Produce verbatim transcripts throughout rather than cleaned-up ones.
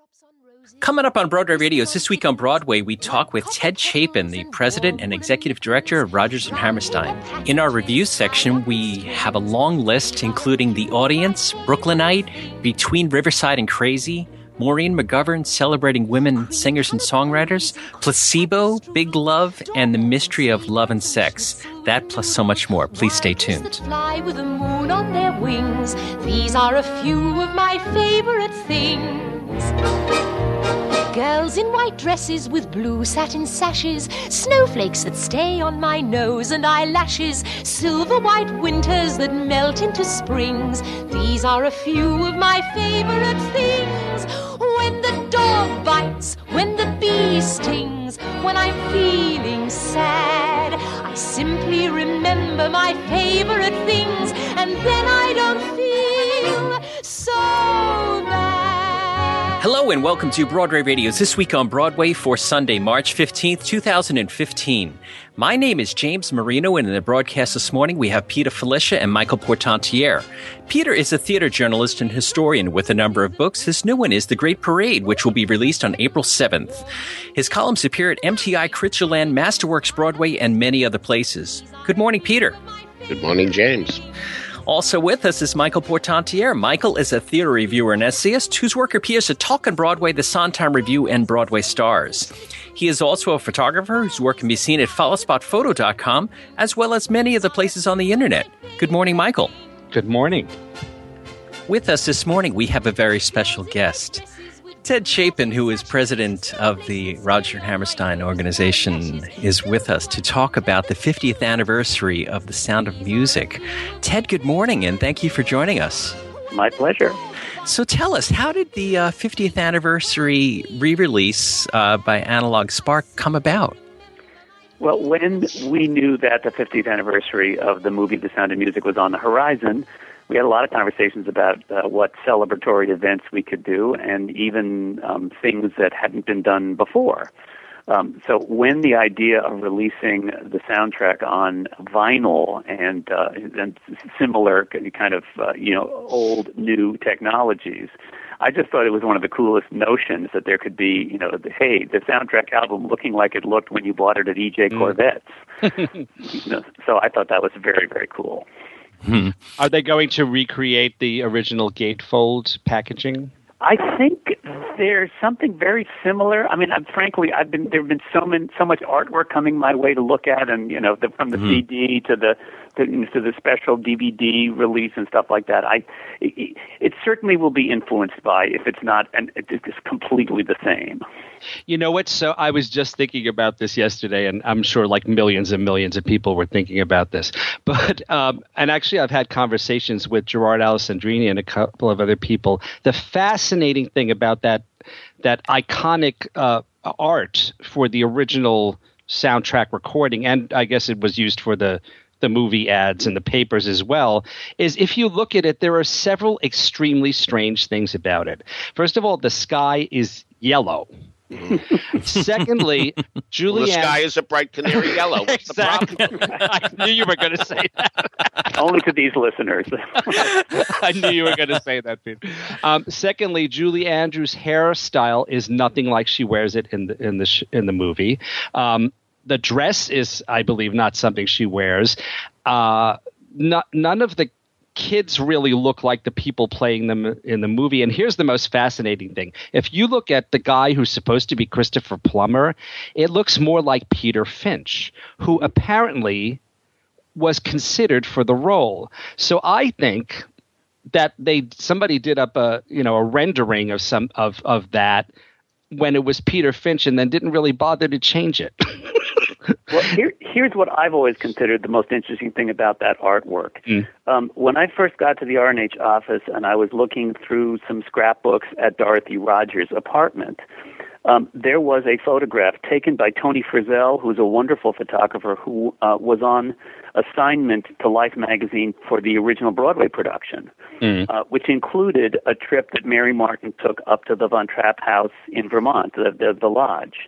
Coming up on Broadway Radio's This Week on Broadway, we talk with Ted Chapin, the president and executive director of Rodgers and Hammerstein. In our review section, we have a long list, including The Audience, Brooklynite, Between Riverside and Crazy, Maureen McGovern, Celebrating Women Singers and Songwriters, Placebo, Big Love, and The Mystery of Love and Sex. That plus so much more. Please stay tuned. Fly with the moon on their wings. These are a few of my favorite things. Girls in white dresses with blue satin sashes, snowflakes that stay on my nose and eyelashes, silver white winters that melt into springs. These are a few of my favorite things. When the dog bites, when the bee stings, when I'm feeling sad, I simply remember my favorite things, and then I don't feel so bad. Hello and welcome to Broadway Radio's This Week on Broadway for Sunday, March fifteenth, twenty fifteen. My name is James Marino, and in the broadcast this morning we have Peter Felicia and Michael Portantiere. Peter is a theater journalist and historian with a number of books. His new one is The Great Parade, which will be released on April seventh. His columns appear at M T I, Critcherland, Masterworks Broadway, and many other places. Good morning, Peter. Good morning, James. Also with us is Michael Portantiere. Michael is a theater reviewer and essayist whose work appears at Talk on Broadway, The Sondheim Review, and Broadway Stars. He is also a photographer whose work can be seen at follow spot photo dot com, as well as many of the places on the internet. Good morning, Michael. Good morning. With us this morning, we have a very special guest. Ted Chapin, who is president of the Rodgers and Hammerstein organization, is with us to talk about the fiftieth anniversary of The Sound of Music. Ted, good morning, and thank you for joining us. My pleasure. So tell us, how did the uh, fiftieth anniversary re-release uh, by Analog Spark come about? Well, when we knew that the fiftieth anniversary of the movie The Sound of Music was on the horizon, we had a lot of conversations about uh, what celebratory events we could do, and even um, things that hadn't been done before. Um, so when the idea of releasing the soundtrack on vinyl and, uh, and similar kind of uh, you know old new technologies, I just thought it was one of the coolest notions that there could be, you know, the, hey, the soundtrack album looking like it looked when you bought it at E J Corvettes. Mm. you know, so I thought that was very, very cool. Hmm. Are they going to recreate the original gatefold packaging? I think there's something very similar. I mean, I'm, frankly, I've been there have been so many, so much artwork coming my way to look at, and you know, the, from the mm-hmm. C D to the to, to the special D V D release and stuff like that. I it, it certainly will be influenced by, if it's not, and it's completely the same. You know what? So I was just thinking about this yesterday, and I'm sure like millions and millions of people were thinking about this. But um, and actually, I've had conversations with Gerard Alessandrini and a couple of other people. The fascinating thing about that that iconic uh, art for the original soundtrack recording, and I guess it was used for the the movie ads and the papers as well, is if you look at it, there are several extremely strange things about it. First of all, the sky is yellow. Secondly, Julie well, the sky An- is a bright canary yellow. What's exactly. the problem? I knew you were going to say that. Only to these listeners. I knew you were going to say that, Pete. Um, secondly, Julie Andrews' hairstyle is nothing like she wears it in the in the sh- in the movie. Um, the dress is, I believe, not something she wears. Uh, not, none of the kids really look like the people playing them in the movie. And here's the most fascinating thing. If you look at the guy who's supposed to be Christopher Plummer, it looks more like Peter Finch, who apparently was considered for the role. So I think that they somebody did up a you know a rendering of some of, of that when it was Peter Finch, and then didn't really bother to change it. Well, here, here's what I've always considered the most interesting thing about that artwork. Mm. Um, when I first got to the R and H office and I was looking through some scrapbooks at Dorothy Rodgers' apartment, um, there was a photograph taken by Tony Frizzell, who's a wonderful photographer who uh, was on assignment to Life magazine for the original Broadway production, mm. uh, which included a trip that Mary Martin took up to the Von Trapp house in Vermont, the, the, the lodge.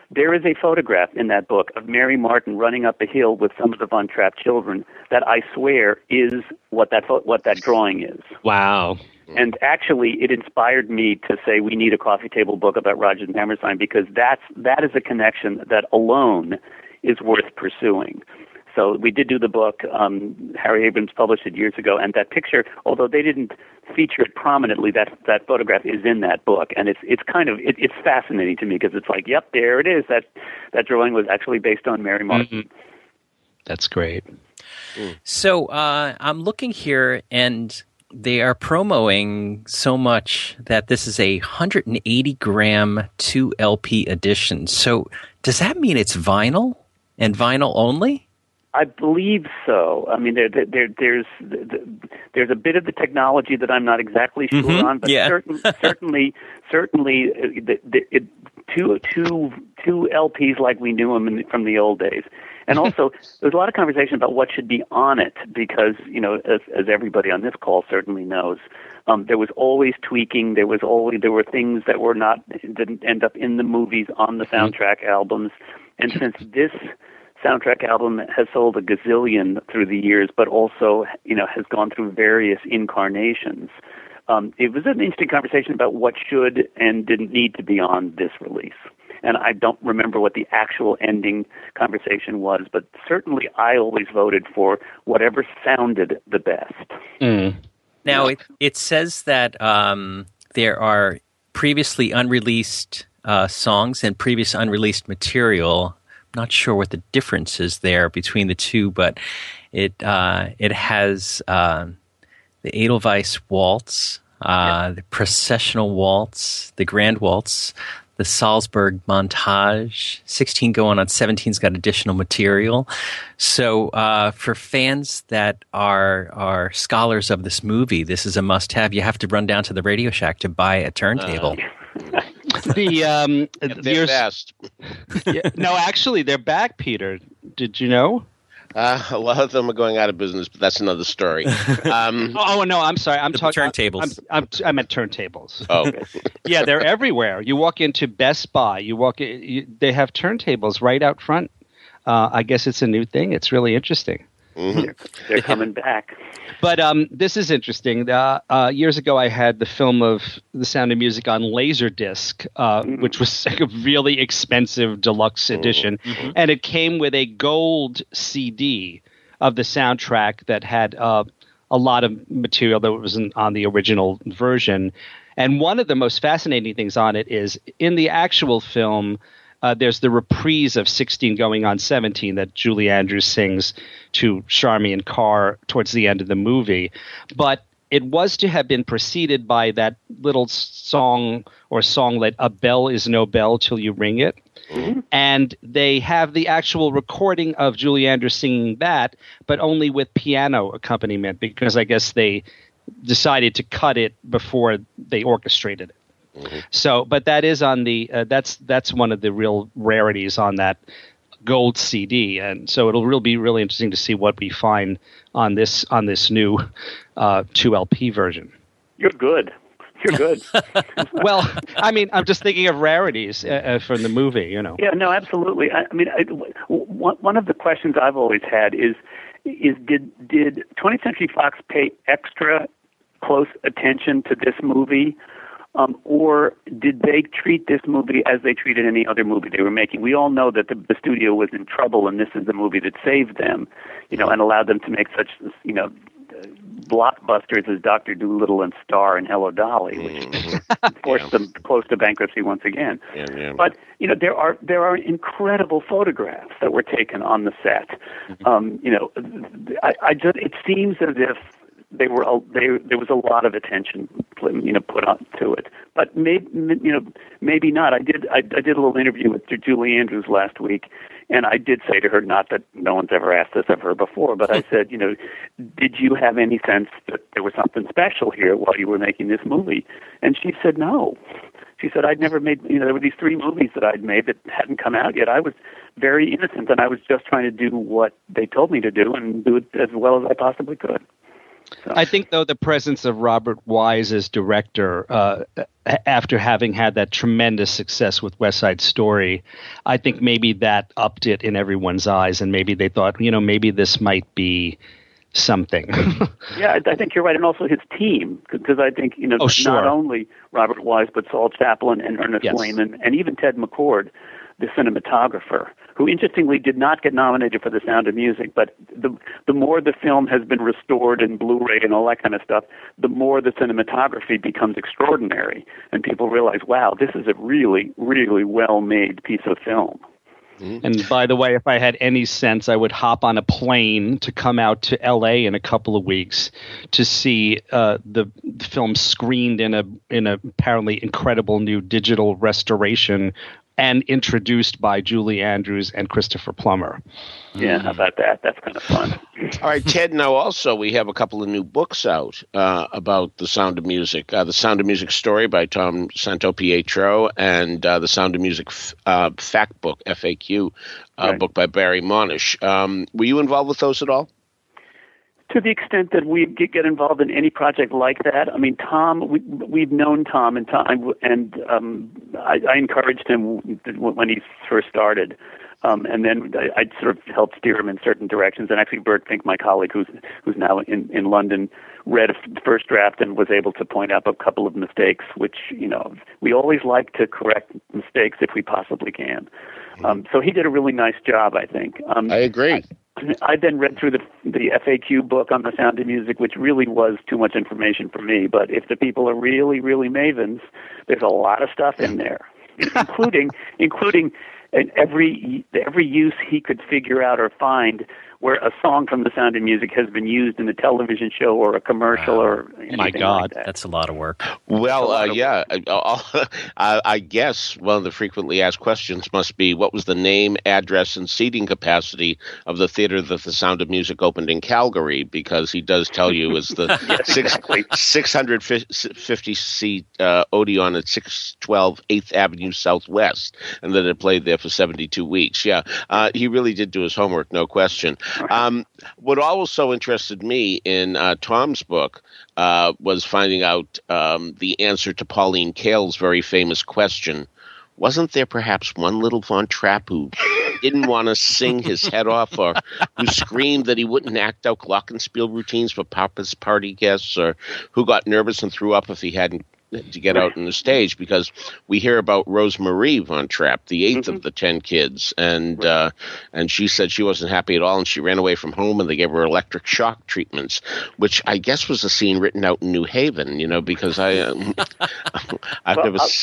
There is a photograph in that book of Mary Martin running up a hill with some of the Von Trapp children that I swear is what that pho- what that drawing is. Wow. And actually, it inspired me to say we need a coffee table book about Rodgers and Hammerstein, because that's that is a connection that alone is worth pursuing. So we did do the book. Um, Harry Abrams published it years ago, and that picture, although they didn't feature it prominently, that that photograph is in that book, and it's it's kind of it, it's fascinating to me because it's like, yep, there it is. That that drawing was actually based on Mary Martin. Mm-hmm. That's great. Mm. So uh, I'm looking here, and they are promoting so much that this is a one hundred eighty gram two L P edition. So does that mean it's vinyl and vinyl only? I believe so. I mean, there, there, there's there's a bit of the technology that I'm not exactly sure mm-hmm. on, but yeah. certain, certainly, certainly, uh, the, the, it, two two two L Ps like we knew them in, from the old days. And also, there's a lot of conversation about what should be on it because, you know, as, as everybody on this call certainly knows, um, there was always tweaking. There was always there were things that were not didn't end up in the movies on the soundtrack albums. And since this soundtrack album has sold a gazillion through the years, but also, you know, has gone through various incarnations. Um, it was an interesting conversation about what should and didn't need to be on this release. And I don't remember what the actual ending conversation was, but certainly I always voted for whatever sounded the best. Mm. Now, it, it says that um, there are previously unreleased uh, songs and previous unreleased material. Not sure what the difference is there between the two, but it uh, it has uh, the Edelweiss Waltz, uh, yeah. the Processional Waltz, the Grand Waltz, the Salzburg Montage. sixteen going on seventeen's got additional material. So uh, for fans that are are scholars of this movie, this is a must-have. You have to run down to the Radio Shack to buy a turntable. Uh. The um, they're fast. yeah, no, actually, they're back, Peter. Did you know? Uh, a lot of them are going out of business, but that's another story. Um, oh, no, I'm sorry. I'm talking turntables. I'm, I'm, I'm at turntables. Oh, yeah, they're everywhere. You walk into Best Buy. You walk. In, you, they have turntables right out front. Uh, I guess it's a new thing. It's really interesting. Mm-hmm. They're, they're coming back. But um, this is interesting. Uh, uh, years ago, I had the film of The Sound of Music on Laserdisc, uh, mm-hmm. which was like a really expensive deluxe edition. Mm-hmm. And it came with a gold C D of the soundtrack that had uh, a lot of material that wasn't on the original version. And one of the most fascinating things on it is in the actual film, Uh, there's the reprise of sixteen going on seventeen that Julie Andrews sings to Charmian Carr towards the end of the movie. But it was to have been preceded by that little song or songlet, A Bell is No Bell Till You Ring It. Mm-hmm. And they have the actual recording of Julie Andrews singing that, but only with piano accompaniment because I guess they decided to cut it before they orchestrated it. Mm-hmm. So, but that is on the uh, that's that's one of the real rarities on that gold C D, and so it'll really be really interesting to see what we find on this on this new uh, two L P version. You're good. You're good. Well, I mean, I'm just thinking of rarities uh, from the movie, you know. Yeah, no, absolutely. I, I mean, I, one of the questions I've always had is is did did twentieth Century Fox pay extra close attention to this movie? Um, or did they treat this movie as they treated any other movie they were making? We all know that the, the studio was in trouble, and this is the movie that saved them, you know, and allowed them to make such, you know, blockbusters as Doctor Dolittle and Star and Hello Dolly, which mm-hmm. forced yeah. them close to bankruptcy once again. Yeah, yeah. But you know, there are there are incredible photographs that were taken on the set. Mm-hmm. Um, you know, I, I just it seems as if. They were they, there was a lot of attention, you know, put on to it, but maybe you know maybe not. I did I, I did a little interview with Julie Andrews last week, and I did say to her, not that no one's ever asked this of her before, but I said, you know, did you have any sense that there was something special here while you were making this movie? And she said no. She said I'd never made you know there were these three movies that I'd made that hadn't come out yet. I was very innocent, and I was just trying to do what they told me to do and do it as well as I possibly could. So. I think, though, the presence of Robert Wise as director, uh, after having had that tremendous success with West Side Story, I think maybe that upped it in everyone's eyes, and maybe they thought, you know, maybe this might be something. Yeah, I think you're right, and also his team, because I think, you know, oh, sure. not only Robert Wise, but Saul Chaplin and Ernest yes. Lehman, and even Ted McCord, the cinematographer, who interestingly did not get nominated for The Sound of Music, but the the more the film has been restored in Blu-ray and all that kind of stuff, the more the cinematography becomes extraordinary, and people realize, wow, this is a really, really well-made piece of film. And by the way, if I had any sense, I would hop on a plane to come out to L A in a couple of weeks to see uh, the film screened in a in a apparently incredible new digital restoration and introduced by Julie Andrews and Christopher Plummer. Yeah, how about that? That's kind of fun. All right, Ted, now also we have a couple of new books out uh, about The Sound of Music. Uh, the Sound of Music Story by Tom Santopietro and uh, The Sound of Music f- uh, Fact Book, F A Q, uh, right. book by Barry Monish. Um, were you involved with those at all? To the extent that we get involved in any project like that, I mean, Tom, we, we've known Tom, and Tom, and um, I, I encouraged him when he first started, um, and then I, I sort of helped steer him in certain directions. And actually, Bert Fink, my colleague, who's who's now in, in London, read the first draft and was able to point out a couple of mistakes, which, you know, we always like to correct mistakes if we possibly can. Um, so he did a really nice job, I think. Um, I agree. I, I then read through the the F A Q book on The Sound of Music, which really was too much information for me. But if the people are really, really mavens, there's a lot of stuff in there, including including every every use he could figure out or find where a song from The Sound of Music has been used in a television show or a commercial wow. or anything My God, like that. That's a lot of work. Well, uh, yeah, I, I, I guess one of the frequently asked questions must be, what was the name, address, and seating capacity of the theater that The Sound of Music opened in Calgary? Because he does tell you it's the yes, six, exactly. six hundred fifty seat uh, Odeon at six twelve eighth Avenue Southwest, and that it played there for seventy-two weeks. Yeah, uh, he really did do his homework, no question. Um, what also interested me in uh, Tom's book uh, was finding out um, the answer to Pauline Kael's very famous question: wasn't there perhaps one little Von Trapp who didn't want to sing his head off, or who screamed that he wouldn't act out glockenspiel routines for Papa's party guests, or who got nervous and threw up if he hadn't to get out on the stage? Because we hear about Rosemarie Von Trapp, the eighth mm-hmm. of the ten kids, and uh, and she said she wasn't happy at all, and she ran away from home, and they gave her electric shock treatments, which I guess was a scene written out in New Haven, you know, because I um, I've well, never. S-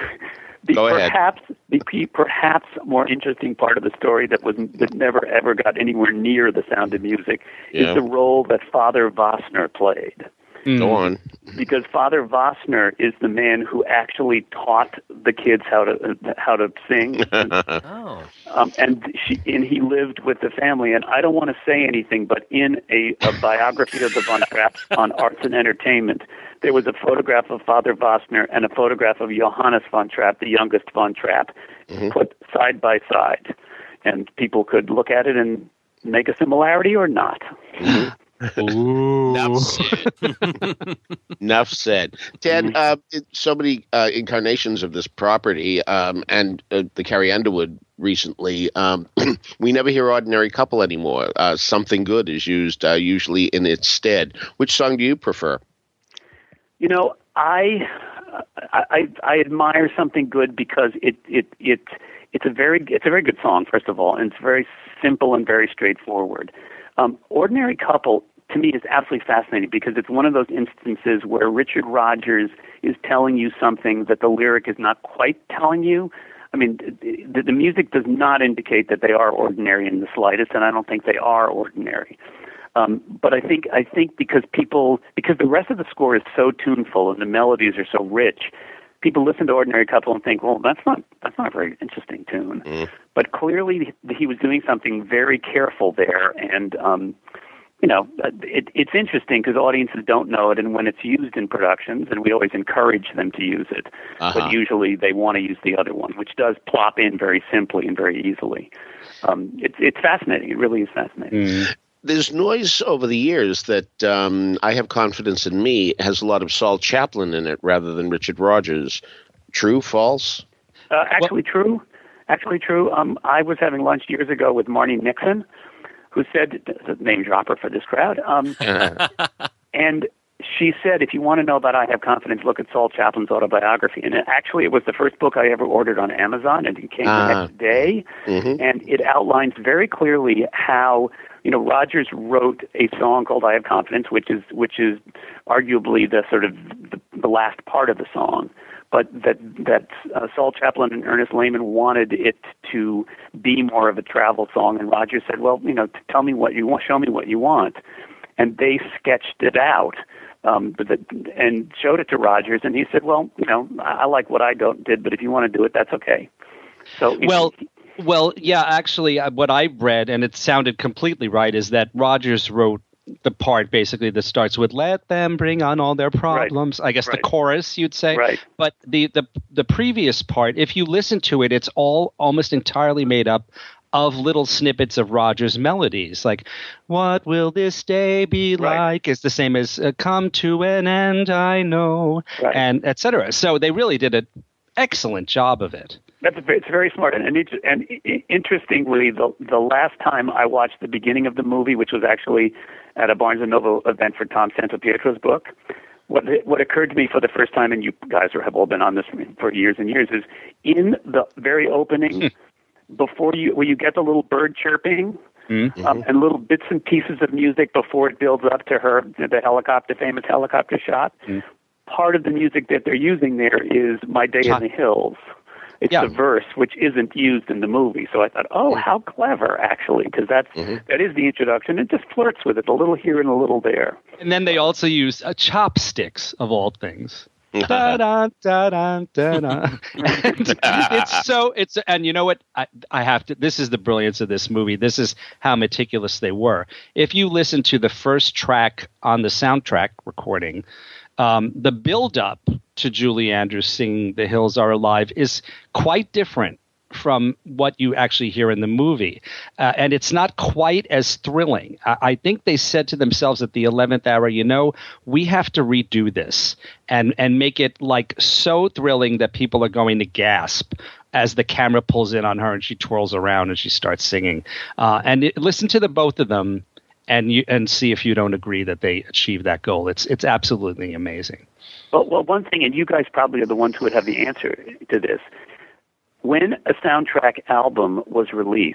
the Go ahead. Perhaps the perhaps more interesting part of the story that was that never ever got anywhere near The Sound of Music yeah. is the role that Father Vossner played. Mm. Go on. Because Father Vossner is the man who actually taught the kids how to how to sing. oh. Um, and she and he lived with the family. And I don't want to say anything, but in a, a biography of the Von Trapps on Arts and Entertainment, there was a photograph of Father Vossner and a photograph of Johannes Von Trapp, the youngest Von Trapp, mm-hmm. put side by side, and people could look at it and make a similarity or not. Mm-hmm. Enough said. Enough said. Ted, uh, so many uh, incarnations of this property, um, and uh, the Carrie Underwood recently. Um, we never hear "Ordinary Couple" anymore. Uh, "Something Good" is used uh, usually in its stead. Which song do you prefer? You know, I I, I admire "Something Good" because it it it it's a very it's a very good song, first of all, and it's very simple and very straightforward. Um, "Ordinary Couple" to me is absolutely fascinating because it's one of those instances where Richard Rodgers is telling you something that the lyric is not quite telling you. I mean, the, the music does not indicate that they are ordinary in the slightest, and I don't think they are ordinary. Um, but I think I think because people because the rest of the score is so tuneful and the melodies are so rich, people listen to "Ordinary Couple" and think, well, that's not that's not a very interesting tune. Mm. But clearly, he was doing something very careful there, and um, you know, it, it's interesting because audiences don't know it, and when it's used in productions, and we always encourage them to use it, uh-huh. but usually they want to use the other one, which does plop in very simply and very easily. Um, it's it's fascinating. It really is fascinating. Mm. There's noise over the years that um, I Have Confidence in Me has a lot of Saul Chaplin in it rather than Richard Rodgers. True, false? Uh, actually well, true. Actually true. Um, I was having lunch years ago with Marnie Nixon, who said, name dropper for this crowd, um, and she said, if you want to know about I Have Confidence, look at Saul Chaplin's autobiography. And it, actually, it was the first book I ever ordered on Amazon, and it came uh, the next day. Mm-hmm. And it outlines very clearly how, you know, Rodgers wrote a song called I Have Confidence, which is which is arguably the sort of the, the last part of the song. But that that uh, Saul Chaplin and Ernest Lehman wanted it to be more of a travel song, and Rodgers said, "Well, you know, t- tell me what you want, show me what you want," and they sketched it out, um, but the, and showed it to Rodgers, and he said, "Well, you know, I, I like what I don't, did, but if you want to do it, that's okay." So well. Know, well, yeah, actually, what I read, and it sounded completely right, is that Rodgers wrote the part basically that starts with "Let them bring on all their problems." Right. I guess right. the chorus, you'd say. Right. But the, the the previous part, if you listen to it, it's all almost entirely made up of little snippets of Rodgers' melodies, like "What will this day be right. like?" It's the same as uh, "Come to an end, I know," right. and et cetera. So they really did an excellent job of it. That's a, it's very smart, and and, and interestingly, the the last time I watched the beginning of the movie, which was actually at a Barnes and Noble event for Tom Santopietro's book, what what occurred to me for the first time, and you guys have all been on this for years and years, is in the very opening, before you where you get the little bird chirping. Mm-hmm. Um, and little bits and pieces of music before it builds up to her the helicopter, famous helicopter shot. Mm-hmm. Part of the music that they're using there is "My Day in the Hills." It's yeah. the verse, which isn't used in the movie. So I thought, oh, how clever, actually, because that's mm-hmm. that is the introduction. It just flirts with it, a little here and a little there. And then they also use uh, chopsticks, of all things. da da da da da da. It's so it's and you know what I, I have to. This is the brilliance of this movie. This is how meticulous they were. If you listen to the first track on the soundtrack recording, um, the build-up to Julie Andrews singing "The Hills Are Alive" is quite different from what you actually hear in the movie. Uh, and it's not quite as thrilling. I, I think they said to themselves at the eleventh hour, you know, we have to redo this and, and make it like so thrilling that people are going to gasp as the camera pulls in on her and she twirls around and she starts singing. Uh, and it, listen to the both of them and you and see if you don't agree that they achieved that goal. It's it's absolutely amazing. Well, well, one thing, and you guys probably are the ones who would have the answer to this. When a soundtrack album was released,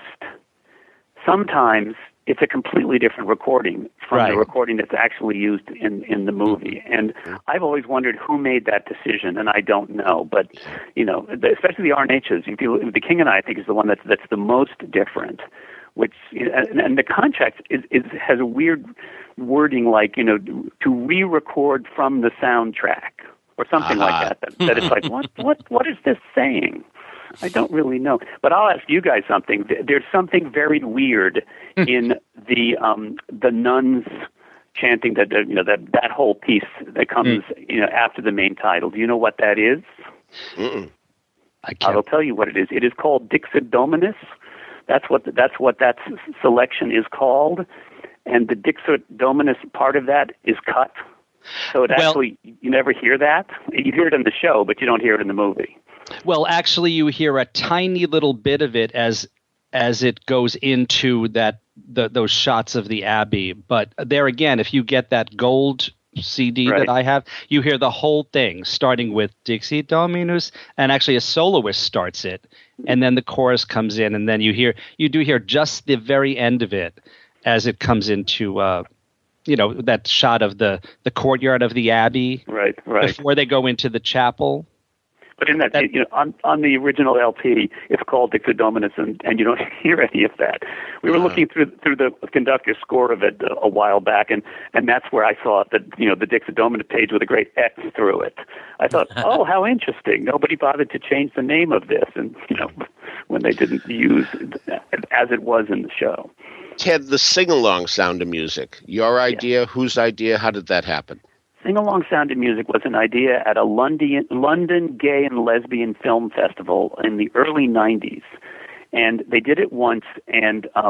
sometimes it's a completely different recording from right. the recording that's actually used in, in the movie. And I've always wondered who made that decision, and I don't know. But, you know, especially the R N H's, if you, The King and I, I think, is the one that's, that's the most different, which, and, and the contract is, is, has a weird wording like, you know, to re-record from the soundtrack or something uh-huh. like that, that. That it's like, what, what, what is this saying? I don't really know, but I'll ask you guys something. There's something very weird in the um, the nuns chanting that you know that that whole piece that comes mm. you know after the main title. Do you know what that is? Mm-mm. I can't. I'll tell you what it is. It is called Dixit Dominus. That's what the, that's what that selection is called, and the Dixit Dominus part of that is cut. So it well, actually you never hear that. You hear it in the show, but you don't hear it in the movie. Well, actually, you hear a tiny little bit of it as as it goes into that the, those shots of the Abbey. But there again, if you get that gold C D right. that I have, you hear the whole thing, starting with Dixit Dominus, and actually a soloist starts it, and then the chorus comes in, and then you hear you do hear just the very end of it as it comes into uh, you know that shot of the the courtyard of the Abbey, right, right, before they go into the chapel. But in that, that you know, on, on the original L P, it's called Dixit Dominus, and, and you don't hear any of that. We were uh-huh. looking through through the conductor's score of it a, a while back, and, and that's where I saw that you know the Dixit Dominus page with a great X through it. I thought, oh, how interesting! Nobody bothered to change the name of this, and you know, when they didn't use it as it was in the show. Ted, the sing-along Sound of Music. Your idea? Yeah. Whose idea? How did that happen? Sing-along Sound of Music was an idea at a London, London Gay and Lesbian Film Festival in the early nineties. And they did it once, and um,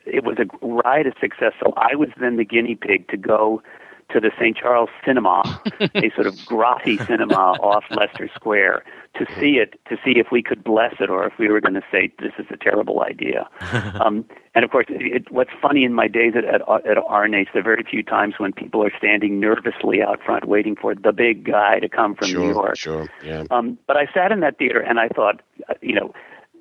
it was a riotous success. So I was then the guinea pig to go to the Saint Charles Cinema, a sort of grotty cinema off Leicester Square, to see it, to see if we could bless it or if we were going to say, this is a terrible idea. um, and, of course, it, what's funny in my days at, at, at R N H, there are very few times when people are standing nervously out front waiting for the big guy to come from sure, New York. Sure, yeah. Um, but I sat in that theater and I thought, you know,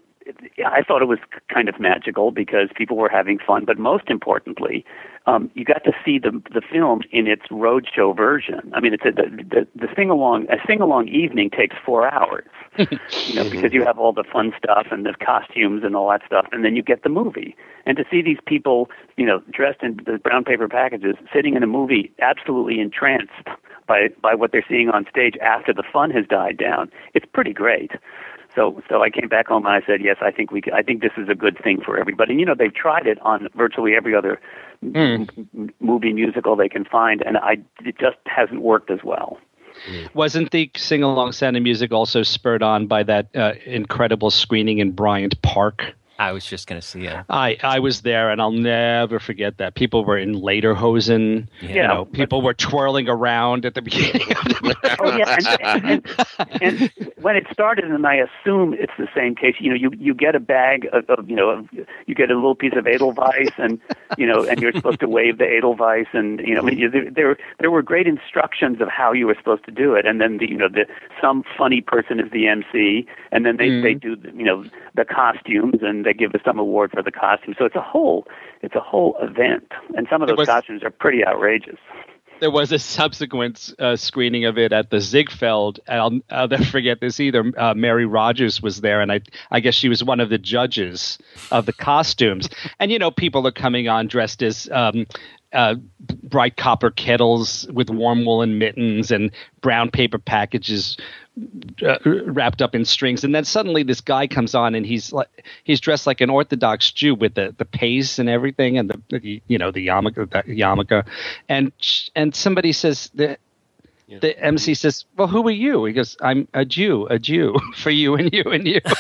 I thought it was kind of magical because people were having fun, but most importantly, um, you got to see the the film in its roadshow version. I mean, it's a, the the, the sing along a sing along evening takes four hours, you know, because you have all the fun stuff and the costumes and all that stuff, and then you get the movie. And to see these people, you know, dressed in the brown paper packages, sitting in a movie, absolutely entranced by by what they're seeing on stage after the fun has died down, it's pretty great. So, so I came back home and I said, yes, I think we, I think this is a good thing for everybody. And you know, they've tried it on virtually every other mm. m- movie musical they can find, and I, it just hasn't worked as well. Wasn't the sing-along Sound of Music also spurred on by that uh, incredible screening in Bryant Park? I was just going to see it. I, I was there, and I'll never forget that. People were in lederhosen. Yeah. You know, people were twirling around at the beginning of the movie. Oh, yeah. And, and, and when it started, and I assume it's the same case, you know, you, you get a bag of, of, you know, of, you get a little piece of Edelweiss, and, you know, and you're supposed to wave the Edelweiss, and, you know, there, there, there were great instructions of how you were supposed to do it. And then, the, you know, the, some funny person is the M C, and then they, mm. they do, you know, the costumes, and they give us some award for the costumes. So it's a whole, it's a whole event, and some of those was, costumes are pretty outrageous. There was a subsequent uh, screening of it at the Ziegfeld, and I'll, I'll never forget this either. Uh, Mary Rogers was there, and I, I guess she was one of the judges of the costumes. And you know, people are coming on dressed as um, uh, bright copper kettles with warm woolen mittens and brown paper packages Uh, wrapped up in strings, and then suddenly this guy comes on, and he's like he's dressed like an Orthodox Jew with the the pace and everything, and the, the you know the yarmulke, the yarmulke, and and somebody says the yeah. the M C says, "Well, who are you?" He goes, "I'm a Jew, a Jew for you and you and you."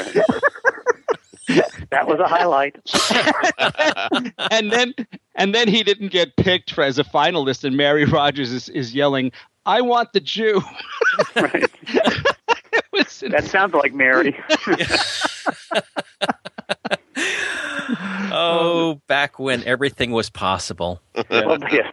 That was a highlight. and then and then he didn't get picked for as a finalist, and Mary Rogers is, is yelling, "I want the Jew." Right. That sounds like Mary. Oh, back when everything was possible. Well, yeah.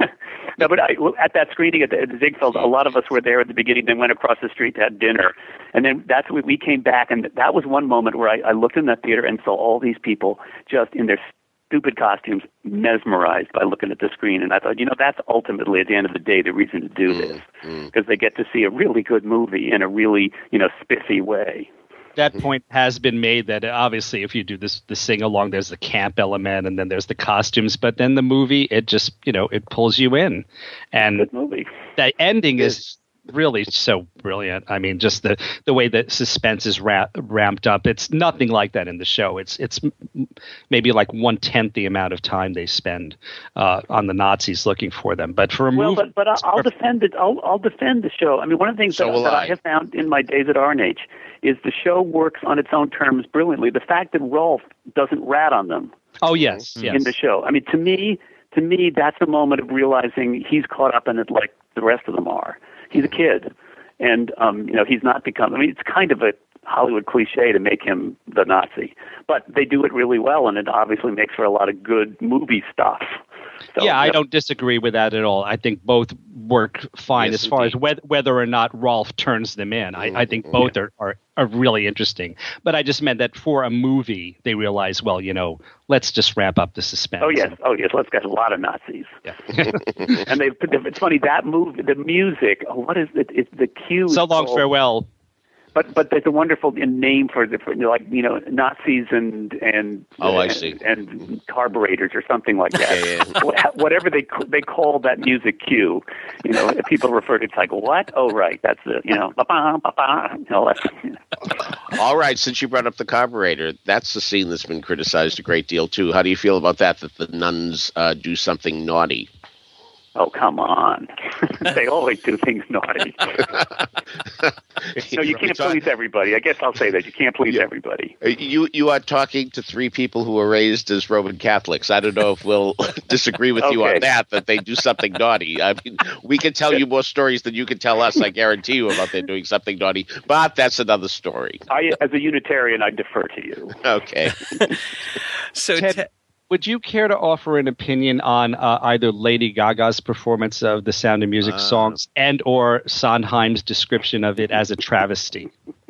No, but I, at that screening at the, at the Ziegfeld, a lot of us were there at the beginning, then went across the street to have dinner. And then that's when we came back, and that was one moment where I, I looked in that theater and saw all these people just in their stupid costumes, mesmerized by looking at the screen. And I thought, you know, that's ultimately, at the end of the day, the reason to do this, because mm, mm. they get to see a really good movie in a really, you know, spiffy way. That point has been made that obviously if you do this the sing along, there's the camp element and then there's the costumes, but then the movie, it just, you know, it pulls you in. And good movie. The ending is really so brilliant. I mean, just the, the way that suspense is ra- ramped up. It's nothing like that in the show. It's it's maybe like one tenth the amount of time they spend uh, on the Nazis looking for them. But for a well, movie, but, but I'll defend it. I'll, I'll defend the show. I mean, one of the things so that, that I. I have found in my days at R N H is the show works on its own terms brilliantly. The fact that Rolf doesn't rat on them. Oh yes, in yes. the show. I mean, to me, to me, that's a moment of realizing he's caught up in it like the rest of them are. He's a kid, and um, you know he's not become. I mean, it's kind of a Hollywood cliche to make him the Nazi, but they do it really well, and it obviously makes for a lot of good movie stuff. So, yeah, I yep. don't disagree with that at all. I think both work fine yes, as far indeed. as whether, whether or not Rolf turns them in. I, I think both yeah. are, are, are really interesting. But I just meant that for a movie, they realize, well, you know, let's just ramp up the suspense. Oh, yes. Oh, yes. Let's get a lot of Nazis. Yeah. And they it's funny, that movie, the music, oh, what is it? It's the cue. So Long called, Farewell. But but there's a wonderful name for the for, like you know Nazis and and oh and, I see and carburetors or something like that. yeah, yeah. Whatever they they call that music cue, you know, people refer to it like what? Oh right, that's the you know, ba-ba, ba-ba, you know that's, you know. All right, since you brought up the carburetor, that's the scene that's been criticized a great deal too. How do you feel about that? That the nuns uh, do something naughty? Oh, come on. They always do things naughty. No, you can't please everybody. I guess I'll say that. You can't please yeah. everybody. You you are talking to three people who were raised as Roman Catholics. I don't know if we'll disagree with okay. you on that, that they do something naughty. I mean, we can tell you more stories than you can tell us, I guarantee you, about them doing something naughty, but that's another story. I, as a Unitarian, I defer to you. Okay. So, Ted, te- would you care to offer an opinion on uh, either Lady Gaga's performance of the Sound of Music uh, songs and or Sondheim's description of it as a travesty?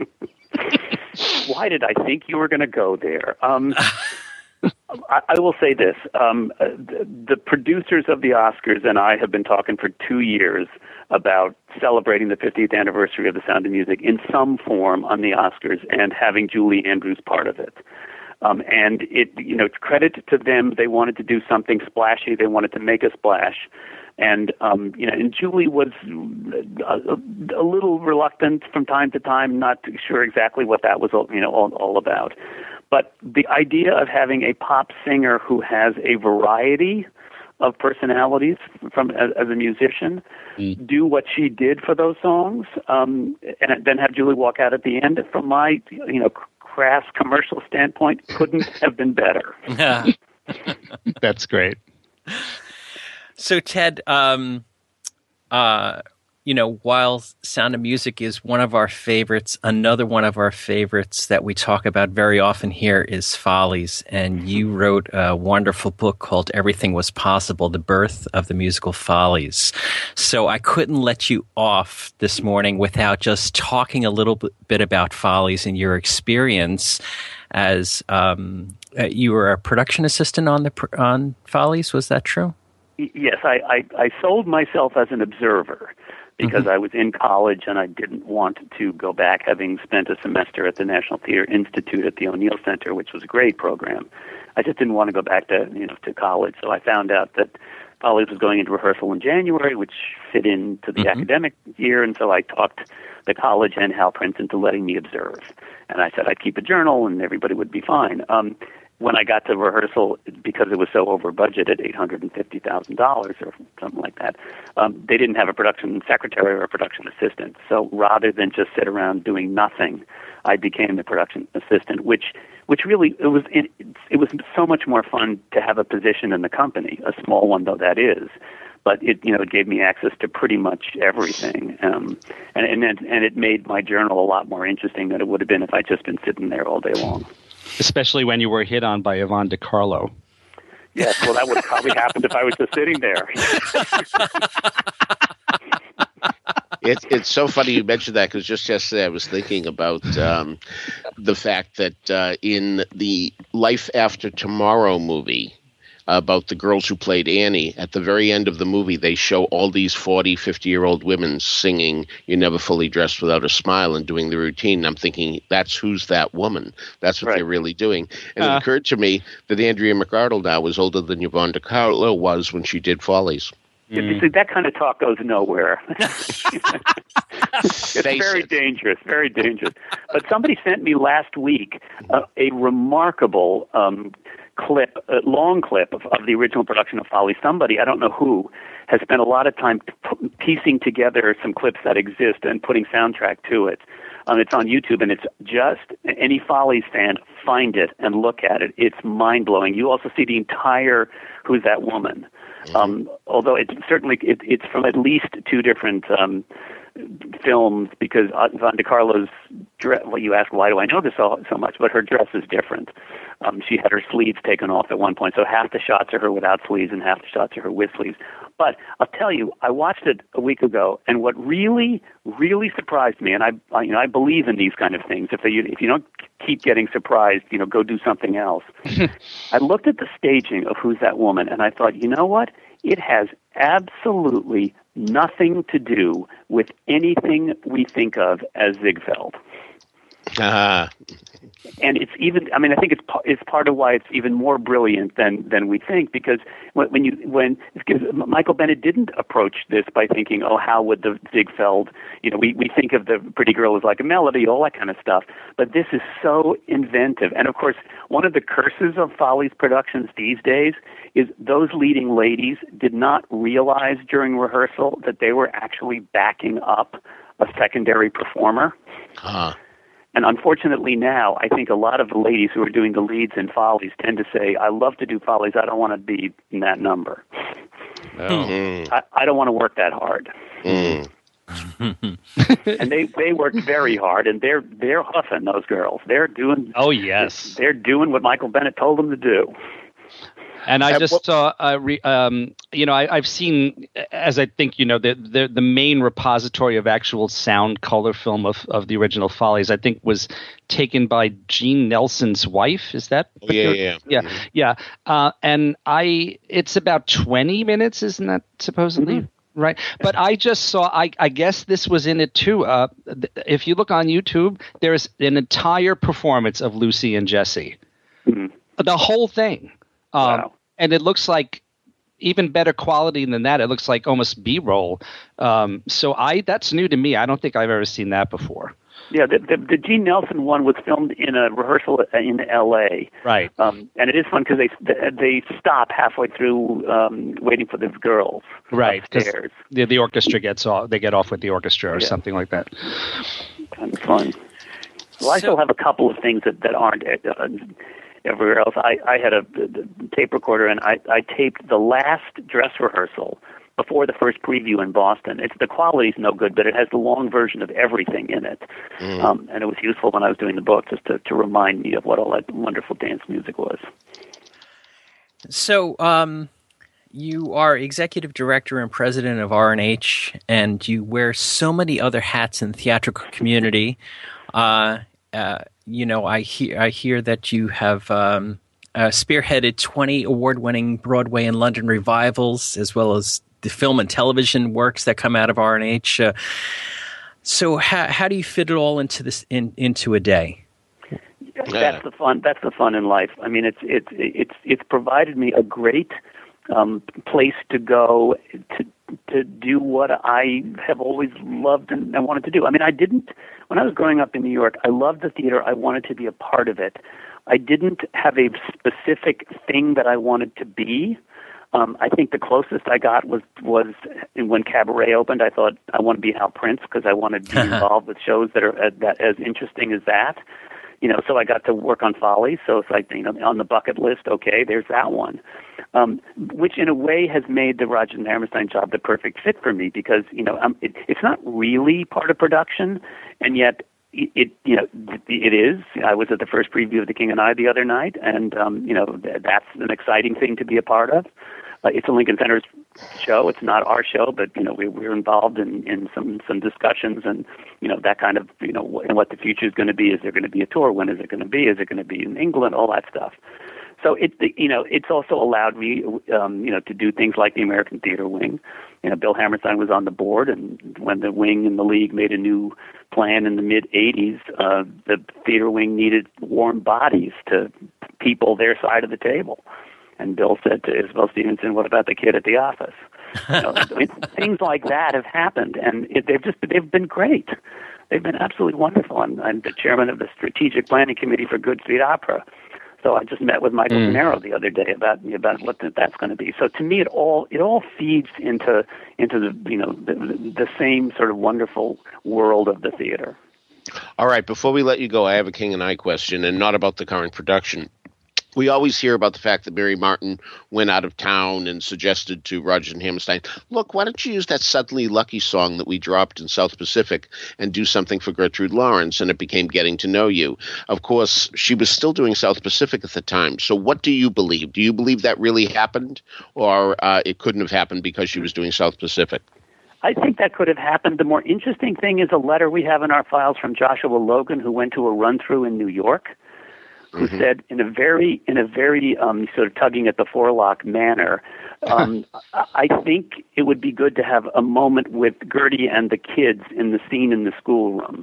Why did I think you were going to go there? Um, I, I will say this. Um, the, the producers of the Oscars and I have been talking for two years about celebrating the fiftieth anniversary of the Sound of Music in some form on the Oscars and having Julie Andrews part of it. Um, and it, you know, credit to them. They wanted to do something splashy. They wanted to make a splash. And, um, you know, and Julie was a, a little reluctant from time to time, not sure exactly what that was, you know, all, all about. But the idea of having a pop singer who has a variety of personalities from as, as a musician, mm. do what she did for those songs, um, and then have Julie walk out at the end, from my, you know, crass commercial standpoint, couldn't have been better. That's great. So, Ted, um, uh, you know, while Sound of Music is one of our favorites, another one of our favorites that we talk about very often here is Follies. And you wrote a wonderful book called Everything Was Possible, The Birth of the Musical Follies. So I couldn't let you off this morning without just talking a little bit about Follies and your experience as um, you were a production assistant on the on Follies. Was that true? Yes, I, I, I sold myself as an observer, because mm-hmm. I was in college and I didn't want to go back, having spent a semester at the National Theater Institute at the O'Neill Center, which was a great program. I just didn't want to go back to, you know, to college. So I found out that Follies was going into rehearsal in January, which fit into the mm-hmm. academic year, and so I talked the college and Hal Prince into letting me observe. And I said I'd keep a journal and everybody would be fine. Um, when I got to rehearsal, because it was so over budget at eight hundred fifty thousand dollars or something like that, um, they didn't have a production secretary or a production assistant. So rather than just sit around doing nothing, I became the production assistant, which which really, it was it, it was so much more fun to have a position in the company, a small one though that is. But it, you know, it gave me access to pretty much everything, um, and and and it made my journal a lot more interesting than it would have been if I'd just been sitting there all day long. Especially when you were hit on by Yvonne DiCarlo. Yes, well, that would have probably happened if I was just sitting there. It, it's so funny you mentioned that, because just yesterday I was thinking about um, the fact that uh, in the Life After Tomorrow movie, about the girls who played Annie, at the very end of the movie, they show all these forty, fifty-year-old women singing You're Never Fully Dressed Without a Smile and doing the routine. And I'm thinking, that's Who's That Woman? That's what right. they're really doing. And uh, it occurred to me that Andrea McArdle now is older than Yvonne DiCarlo was when she did Follies. Mm. See, that kind of talk goes nowhere. It's very it. dangerous, very dangerous. But somebody sent me last week uh, a remarkable um clip, a long clip of, of the original production of Follies. Somebody, I don't know who, has spent a lot of time p- piecing together some clips that exist and putting soundtrack to it. Um, it's on YouTube, and it's just, any Follies fan, find it and look at it. It's mind-blowing. You also see the entire Who's That Woman? Mm-hmm. Um, although it's certainly, it, it's from at least two different um, films, because Yvonne DiCarlo's dress, well, you ask, why do I know this so, so much? But her dress is different. Um, she had her sleeves taken off at one point, so half the shots are her without sleeves and half the shots are her with sleeves. But I'll tell you, I watched it a week ago, and what really, really surprised me, and I, I you know, I believe in these kind of things. If they, if you don't keep getting surprised, you know, go do something else. I looked at the staging of Who's That Woman, and I thought, you know what? It has absolutely nothing to do with anything we think of as Ziegfeld. Uh-huh. And it's even, I mean, I think it's it's part of why it's even more brilliant than, than we think, because when, when you, when, because Michael Bennett didn't approach this by thinking, oh, how would the Ziegfeld, you know, we, we think of the Pretty Girl as like a melody, all that kind of stuff, but this is so inventive. And of course, one of the curses of Follies productions these days is those leading ladies did not realize during rehearsal that they were actually backing up a secondary performer. Uh-huh. And unfortunately now, I think a lot of the ladies who are doing the leads in Follies tend to say, I love to do Follies, I don't want to be in that number. Oh. Mm-hmm. I, I don't want to work that hard. Mm. And they, they work very hard, and they're they're huffing, those girls. They're doing Oh, yes. They're doing what Michael Bennett told them to do. And I And just what- saw, uh, re, um, you know, I, I've seen, as I think, you know, the, the the main repository of actual sound color film of, of the original Follies, I think, was taken by Gene Nelson's wife. Is that? Oh, yeah, yeah, yeah, Mhm. yeah. Uh, and I, it's about twenty minutes, isn't that supposedly? Mm-hmm. Right, but I just saw. I, I guess this was in it too. Uh, th- if you look on YouTube, there's an entire performance of Lucy and Jesse, Mhm. the whole thing. Um, Wow. And it looks like even better quality than that. It looks like almost B-roll. Um, so I that's new to me. I don't think I've ever seen that before. Yeah, the, the, the Gene Nelson one was filmed in a rehearsal in L A Right. Um, and it is fun because they they stop halfway through, um, waiting for the girls Right. 'Cause upstairs. The, the orchestra gets off. They get off with the orchestra or Yeah. something like that. Kind of fun. Well, I So- still have a couple of things that, that aren't uh, everywhere else. I, I had a, a tape recorder, and I, I taped the last dress rehearsal before the first preview in Boston. It's the quality's no good, but it has the long version of everything in it. Mm. Um, and it was useful when I was doing the book just to, to remind me of what all that wonderful dance music was. So, um, you are executive director and president of R and H, and you wear so many other hats in the theatrical community. Uh, uh, you know, I hear I hear that you have um, uh, spearheaded twenty award-winning Broadway and London revivals, as well as the film and television works that come out of R and H. Uh, so, how how do you fit it all into this in, into a day? That's the fun. That's the fun in life. I mean, it's it's it's it's provided me a great um, place to go to to do what I have always loved and, and wanted to do. I mean, I didn't when I was growing up in New York. I loved the theater. I wanted to be a part of it. I didn't have a specific thing that I wanted to be. Um, I think the closest I got was was when Cabaret opened. I thought I want to be Hal Prince because I wanted to be involved with shows that are uh, that as interesting as that. You know, so I got to work on Follies. So it's like, you know, on the bucket list, okay, there's that one. Um, which in a way has made the Rodgers and Hammerstein job the perfect fit for me because, you know, um, it, it's not really part of production, and yet it, it, you know, it is. I was at the first preview of The King and I the other night, and, um, you know, that's an exciting thing to be a part of. Uh, it's a Lincoln Center's show. It's not our show, but you know we, we're involved in, in some, some discussions and you know that kind of you know what, and what the future is going to be. Is there going to be a tour? When is it going to be? Is it going to be in England? All that stuff. So it you know it's also allowed me um, you know to do things like the American Theater Wing. You know Bill Hammerstein was on the board, and when the Wing and the League made a new plan in the mid eighties, uh, the Theater Wing needed warm bodies to people their side of the table. And Bill said to Isabel Stevenson, "What about the kid at the office?" You know, I mean, things like that have happened, and it, they've just they've been great. They've been absolutely wonderful. I'm, I'm the chairman of the Strategic Planning Committee for Good Street Opera, so I just met with Michael Mm. Pinero the other day about about what the, that's going to be. So to me, it all it all feeds into into the you know the, the same sort of wonderful world of the theater. All right, before we let you go, I have a King and I question, and not about the current production. We always hear about the fact that Mary Martin went out of town and suggested to Rodgers and Hammerstein, look, why don't you use that Suddenly Lucky song that we dropped in South Pacific and do something for Gertrude Lawrence? And it became Getting to Know You. Of course, she was still doing South Pacific at the time. So what do you believe? Do you believe that really happened, or uh, it couldn't have happened because she was doing South Pacific? I think that could have happened. The more interesting thing is a letter we have in our files from Joshua Logan, who went to a run-through in New York, who mm-hmm. said in a very, in a very um, sort of tugging at the forelock manner, um, I think it would be good to have a moment with Gertie and the kids in the scene in the schoolroom.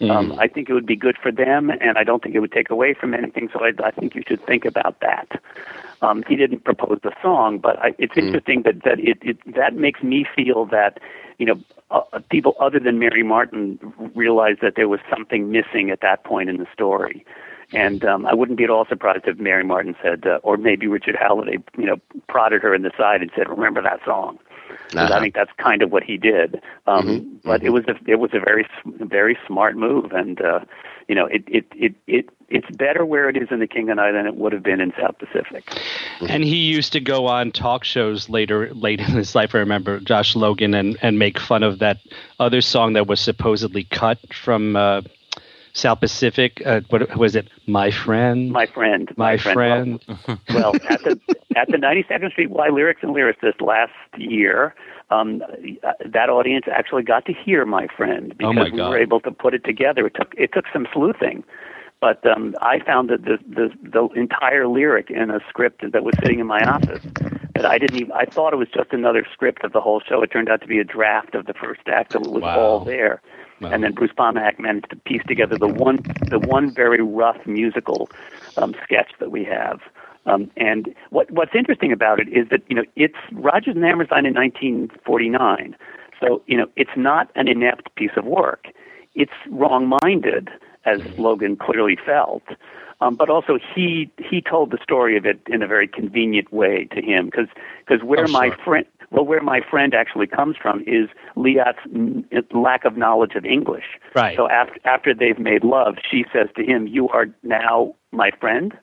Mm. Um, I think it would be good for them, and I don't think it would take away from anything. So I, I think you should think about that. Um, he didn't propose the song, but I, it's mm. interesting that that it, it that makes me feel that you know uh, people other than Mary Martin realized that there was something missing at that point in the story. And um, I wouldn't be at all surprised if Mary Martin said, uh, or maybe Richard Halliday, you know, prodded her in the side and said, "Remember that song." Because uh-huh. I think that's kind of what he did. Um, mm-hmm. But mm-hmm. it was a it was a very very smart move, and uh, you know, it, it it it it's better where it is in the King and I than it would have been in South Pacific. And he used to go on talk shows later late in his life. I remember Josh Logan and and make fun of that other song that was supposedly cut from. Uh, South Pacific, uh, what was it? My friend, my friend, my, my friend. friend. Well, at the at the ninety-second Street Y Lyrics and Lyricists last year, um, that audience actually got to hear My Friend because oh my we God. were able to put it together. It took it took some sleuthing, but um, I found that the, the the entire lyric in a script that was sitting in my office. That I didn't even. I thought it was just another script of the whole show. It turned out to be a draft of the first act, so it was wow. all there. Wow. And then Bruce Pomahac managed to piece together the one, the one very rough musical um, sketch that we have. Um, and what, what's interesting about it is that you know it's Rodgers and Hammerstein in nineteen forty-nine, so you know it's not an inept piece of work. It's wrong-minded, as Logan clearly felt, um, but also he he told the story of it in a very convenient way to him because because where oh, my sure. friend. Well, where my friend actually comes from is Liat's lack of knowledge of English. Right. So after after they've made love, she says to him, "You are now my friend,"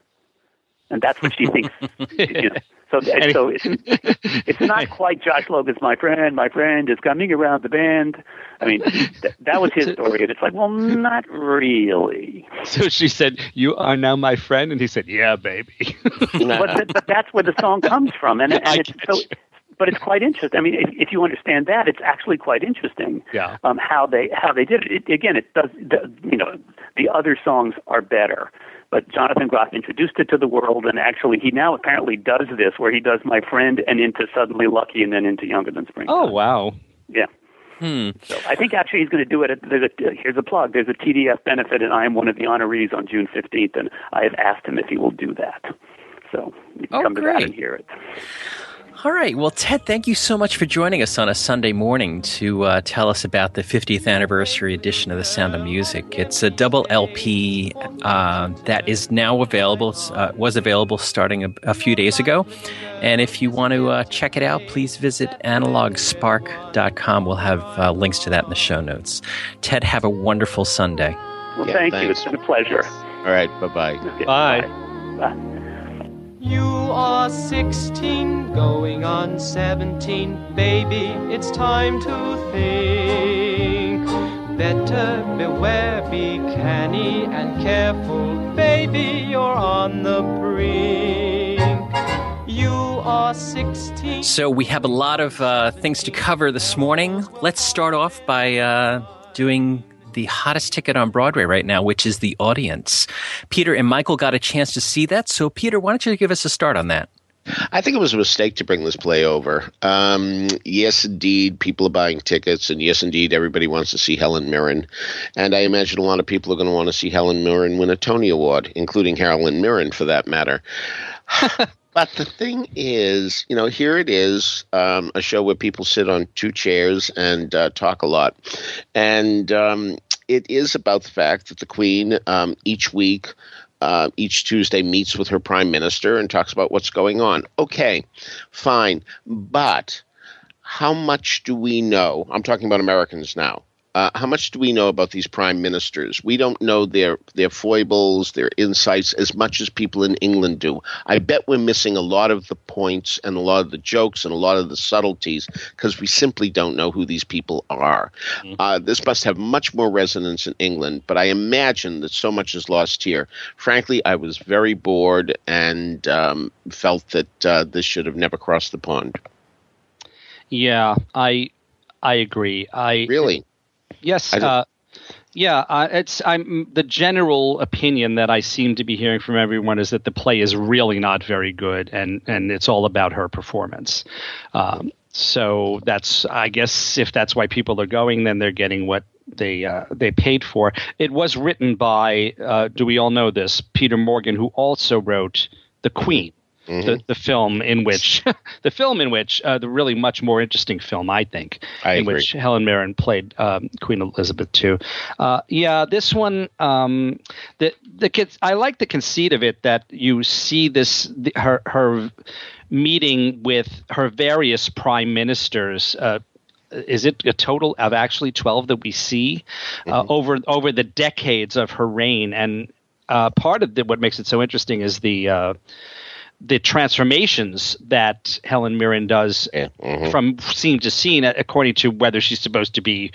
and that's what she thinks. You know. So, so it's, it's not quite Josh Logan's "My friend, my friend is coming around the bend." I mean, th- that was his story, and it's like, well, not really. So she said, "You are now my friend," and he said, "Yeah, baby." but, th- but that's where the song comes from, and, and it's so. But it's quite interesting. I mean, if, if you understand that, it's actually quite interesting. Yeah. Um, how they how they did it. it again, it does. The, you know, the other songs are better, but Jonathan Groff introduced it to the world, and actually, he now apparently does this, where he does My Friend and into Suddenly Lucky, and then into Younger Than Spring. Oh wow. Yeah. Hmm. So I think actually he's going to do it. At, there's a, here's a plug. There's a T D F benefit, and I am one of the honorees on June fifteenth, and I have asked him if he will do that. So you can oh, come great. to that and hear it. All right. Well, Ted, thank you so much for joining us on a Sunday morning to uh, tell us about the fiftieth anniversary edition of The Sound of Music. It's a double L P uh, that is now available, uh, was available starting a, a few days ago. And if you want to uh, check it out, please visit analog spark dot com. We'll have uh, links to that in the show notes. Ted, have a wonderful Sunday. Well, yeah, thank thanks. you. It's been a pleasure. All right. Bye-bye. Okay, bye. Bye. Bye. You are sixteen, going on seventeen. Baby, it's time to think. Better beware, be canny and careful. Baby, you're on the brink. You are sixteen. So we have a lot of uh, things to cover this morning. Let's start off by uh, doing the hottest ticket on Broadway right now, which is The Audience. Peter and Michael got a chance to see that. So, Peter, why don't you give us a start on that? I think it was a mistake to bring this play over. Um, yes, indeed, people are buying tickets, and yes, indeed, everybody wants to see Helen Mirren. And I imagine a lot of people are going to want to see Helen Mirren win a Tony Award, including Helen Mirren, for that matter. But the thing is, you know, here it is, um, a show where people sit on two chairs and uh, talk a lot. And um, it is about the fact that the Queen um, each week, uh, each Tuesday, meets with her prime minister and talks about what's going on. Okay, fine. But how much do we know? I'm talking about Americans now. Uh, how much do we know about these prime ministers? We don't know their their foibles, their insights, as much as people in England do. I bet we're missing a lot of the points and a lot of the jokes and a lot of the subtleties because we simply don't know who these people are. Mm-hmm. Uh, this must have much more resonance in England, but I imagine that so much is lost here. Frankly, I was very bored and um, felt that uh, this should have never crossed the pond. Yeah, I I agree. I Really? Yes, uh, yeah. Uh, it's I'm the general opinion that I seem to be hearing from everyone is that the play is really not very good, and and it's all about her performance. Um, so that's I guess if that's why people are going, then they're getting what they uh, they paid for. It was written by, uh, do we all know this, Peter Morgan, who also wrote The Queen. Mm-hmm. The, the film in which the film in which uh, the really much more interesting film, I think, I in agree. which Helen Mirren played um, Queen Elizabeth the Second. Uh, yeah, this one, um, the the kids. I like the conceit of it that you see this the, her her meeting with her various prime ministers. Uh, Is it a total of actually twelve that we see uh, mm-hmm. over over the decades of her reign? And uh, part of the, what makes it so interesting is the uh, the transformations that Helen Mirren does yeah. mm-hmm. from scene to scene, according to whether she's supposed to be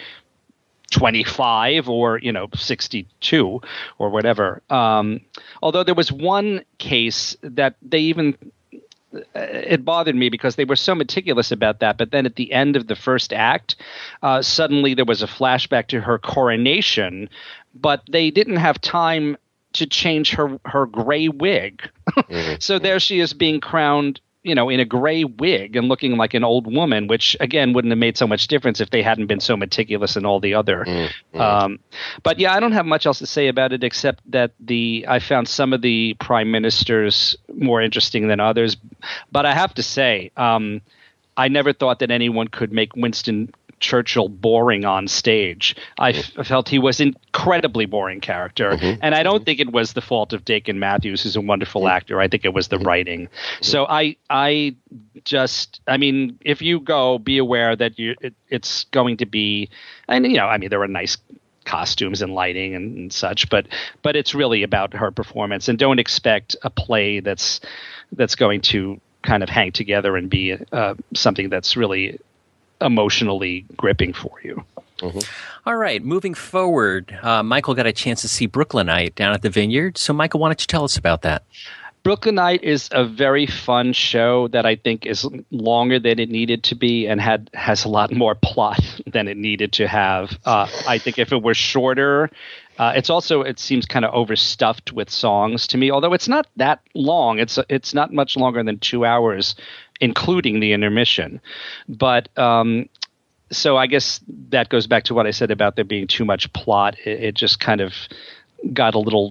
twenty-five or, you know, sixty-two or whatever. Um, although there was one case that they even – it bothered me because they were so meticulous about that. But then at the end of the first act, uh, suddenly there was a flashback to her coronation, but they didn't have time to change her, her gray wig. Mm-hmm. So there she is being crowned, you know, in a gray wig and looking like an old woman, which again wouldn't have made so much difference if they hadn't been so meticulous in all the other. Mm-hmm. Um, but yeah, I don't have much else to say about it except that the I found some of the prime ministers more interesting than others. But I have to say, um, I never thought that anyone could make Winston Churchill boring on stage. I f- felt he was an incredibly boring character, mm-hmm. and I don't think it was the fault of Dakin Matthews, who's a wonderful mm-hmm. actor. I think it was the mm-hmm. writing. Mm-hmm. So I, I just, I mean, if you go, be aware that you, it, it's going to be, and you know, I mean, there were nice costumes and lighting and, and such, but but it's really about her performance, and don't expect a play that's that's going to kind of hang together and be uh, something that's really emotionally gripping for you. Mm-hmm. All right, moving forward, uh, Michael got a chance to see Brooklynite down at the Vineyard. So, Michael, why don't you tell us about that? Brooklynite is a very fun show that I think is longer than it needed to be and had has a lot more plot than it needed to have. Uh, I think if it were shorter, uh, it's also it seems kind of overstuffed with songs to me. Although it's not that long, it's it's not much longer than two hours, including the intermission. But um, so I guess that goes back to what I said about there being too much plot. It, it just kind of got a little.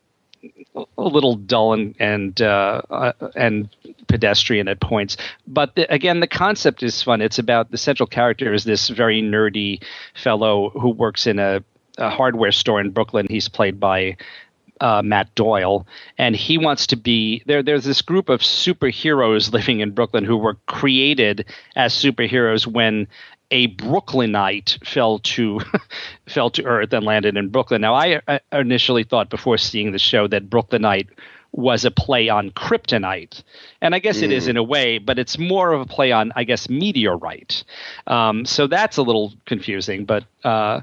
a little dull and and uh, uh, and pedestrian at points. But the, again, the concept is fun. It's about the central character is this very nerdy fellow who works in a, a hardware store in Brooklyn. He's played by uh, Matt Doyle, and he wants to be there. There's this group of superheroes living in Brooklyn who were created as superheroes when a Brooklynite fell to fell to Earth and landed in Brooklyn. Now, I, I initially thought before seeing the show that Brooklynite was a play on kryptonite, and I guess mm. it is in a way, but it's more of a play on, I guess, meteorite. Um, so that's a little confusing, but. Uh,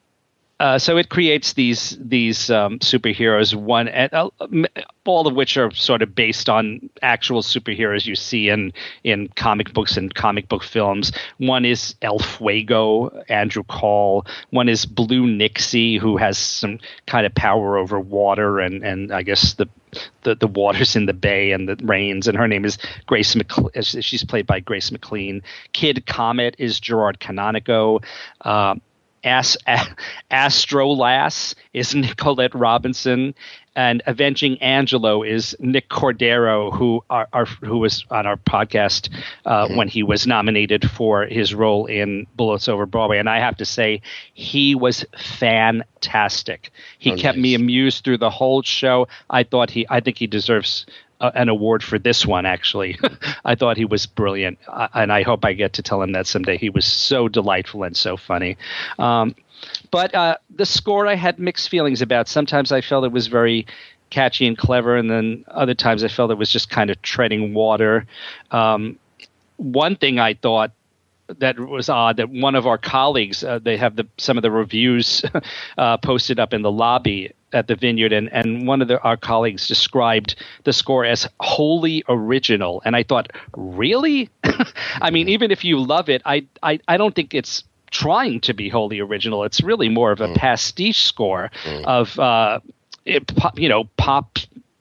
Uh, so it creates these these um, superheroes, one uh, all of which are sort of based on actual superheroes you see in in comic books and comic book films. One is El Fuego, Andrew Call. One is Blue Nixie, who has some kind of power over water and, and I guess the, the the waters in the bay and the rains. And her name is Grace McLean. She's played by Grace McLean. Kid Comet is Gerard Canonico. Uh, As, a, Astrolass is Nicolette Robinson, and Avenging Angelo is Nick Cordero, who are, are who was on our podcast uh, mm-hmm. when he was nominated for his role in Bullets Over Broadway. And I have to say, he was fantastic. He oh, kept nice. me amused through the whole show. I thought he, I think he deserves Uh, an award for this one, actually. I thought he was brilliant, uh, and I hope I get to tell him that someday. He was so delightful and so funny. Um, but uh, the score I had mixed feelings about. Sometimes I felt it was very catchy and clever, and then other times I felt it was just kind of treading water. Um, one thing I thought that was odd, that one of our colleagues, uh, they have the some of the reviews uh, posted up in the lobby at the Vineyard, and, and one of the, our colleagues described the score as wholly original. And I thought, really? I mean, even if you love it, I, I, I don't think it's trying to be wholly original. It's really more of a mm. pastiche score mm. of, uh, it, you know, pop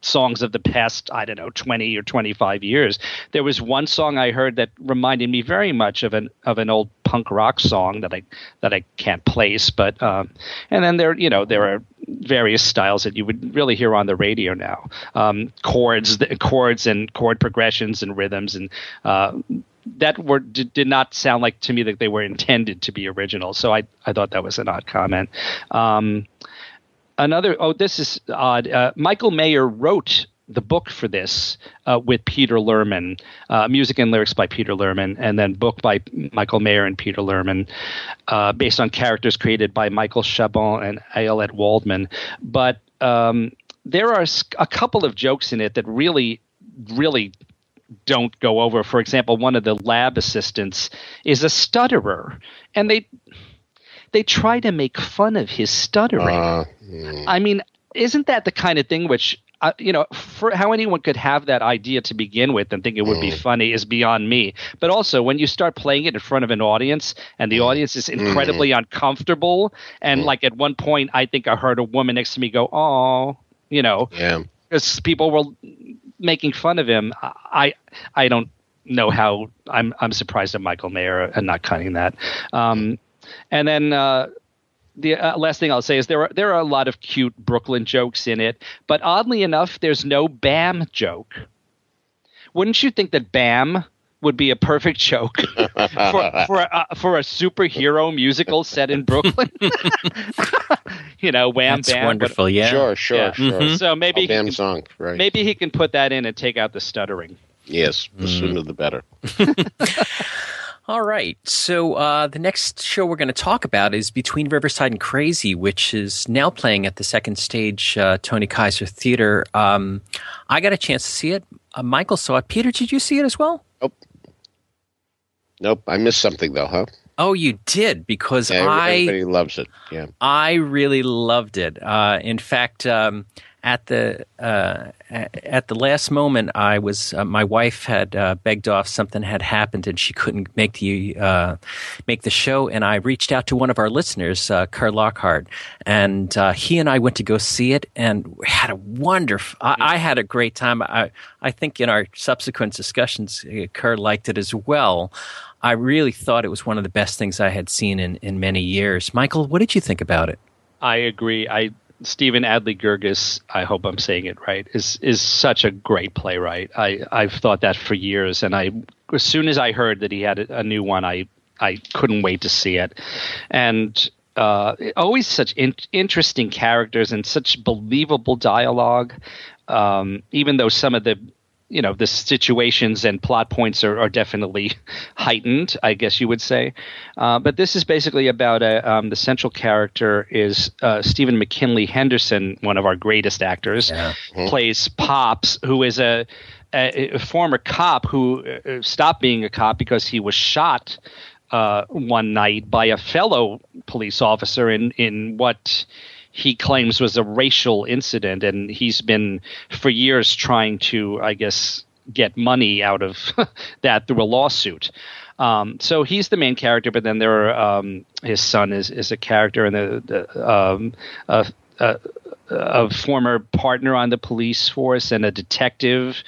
songs of the past, I don't know, twenty or twenty-five years. There was one song I heard that reminded me very much of an of an old punk rock song that I that I can't place, but um, and then there you know there are various styles that you would really hear on the radio now, um, chords, chords and chord progressions and rhythms, and uh, that were did, did not sound like to me that they were intended to be original. So I I thought that was an odd comment. Um, Another, oh, this is odd. Uh, Michael Mayer wrote the book for this uh, with Peter Lerman, uh, music and lyrics by Peter Lerman, and then book by Michael Mayer and Peter Lerman, uh, based on characters created by Michael Chabon and Ayelet Waldman. But um, there are a couple of jokes in it that really, really don't go over. For example, one of the lab assistants is a stutterer, and they... They try to make fun of his stuttering. Uh, mm. I mean, isn't that the kind of thing which, uh, you know, for how anyone could have that idea to begin with and think it would mm. be funny is beyond me. But also, when you start playing it in front of an audience and the audience is incredibly mm. uncomfortable, and mm. like at one point, I think I heard a woman next to me go, "Oh," you know, yeah, because people were making fun of him. I I don't know how. I'm I'm surprised at Michael Mayer and not cutting that. Um, And then uh, the uh, last thing I'll say is there are there are a lot of cute Brooklyn jokes in it, but oddly enough, there's no Bam joke. Wouldn't you think that Bam would be a perfect joke for for a, for a superhero musical set in Brooklyn? You know, Wham That's Bam. wonderful, but, yeah. Sure, sure, yeah. sure. Mm-hmm. So maybe he Bam can, song, right? Maybe he can put that in and take out the stuttering. Yes, the mm. sooner the better. All right. So uh, the next show we're going to talk about is Between Riverside and Crazy, which is now playing at the Second Stage uh, Tony Kaiser Theater. Um, I got a chance to see it. Uh, Michael saw it. Peter, did you see it as well? Nope. Nope. I missed something, though, huh? Oh, you did? Because yeah, I... Everybody loves it, yeah. I really loved it. Uh, in fact... Um, At the uh, at the last moment, I was uh, my wife had uh, begged off. Something had happened, and she couldn't make the uh, make the show. And I reached out to one of our listeners, uh, Kerr Lockhart, and uh, he and I went to go see it, and had a wonderful. I, I had a great time. I I think in our subsequent discussions, uh, Kerr liked it as well. I really thought it was one of the best things I had seen in, in many years. Michael, what did you think about it? I agree. I. Stephen Adly Gurgis, I hope I'm saying it right, is is such a great playwright. I, I've thought that for years, and I as soon as I heard that he had a, a new one, I I couldn't wait to see it. And uh, always such in, interesting characters and such believable dialogue, um, even though some of the you know the situations and plot points are, are definitely heightened, I guess you would say. Uh, but this is basically about a, um, the central character is uh, Stephen McKinley Henderson, one of our greatest actors, yeah. mm-hmm. plays Pops, who is a, a, a former cop who uh, stopped being a cop because he was shot uh, one night by a fellow police officer in in what he claims was a racial incident, and he's been for years trying to, I guess, get money out of that through a lawsuit. Um, so he's the main character, but then there are um, his son is is a character, and the, the um, a, a, a former partner on the police force and a detective.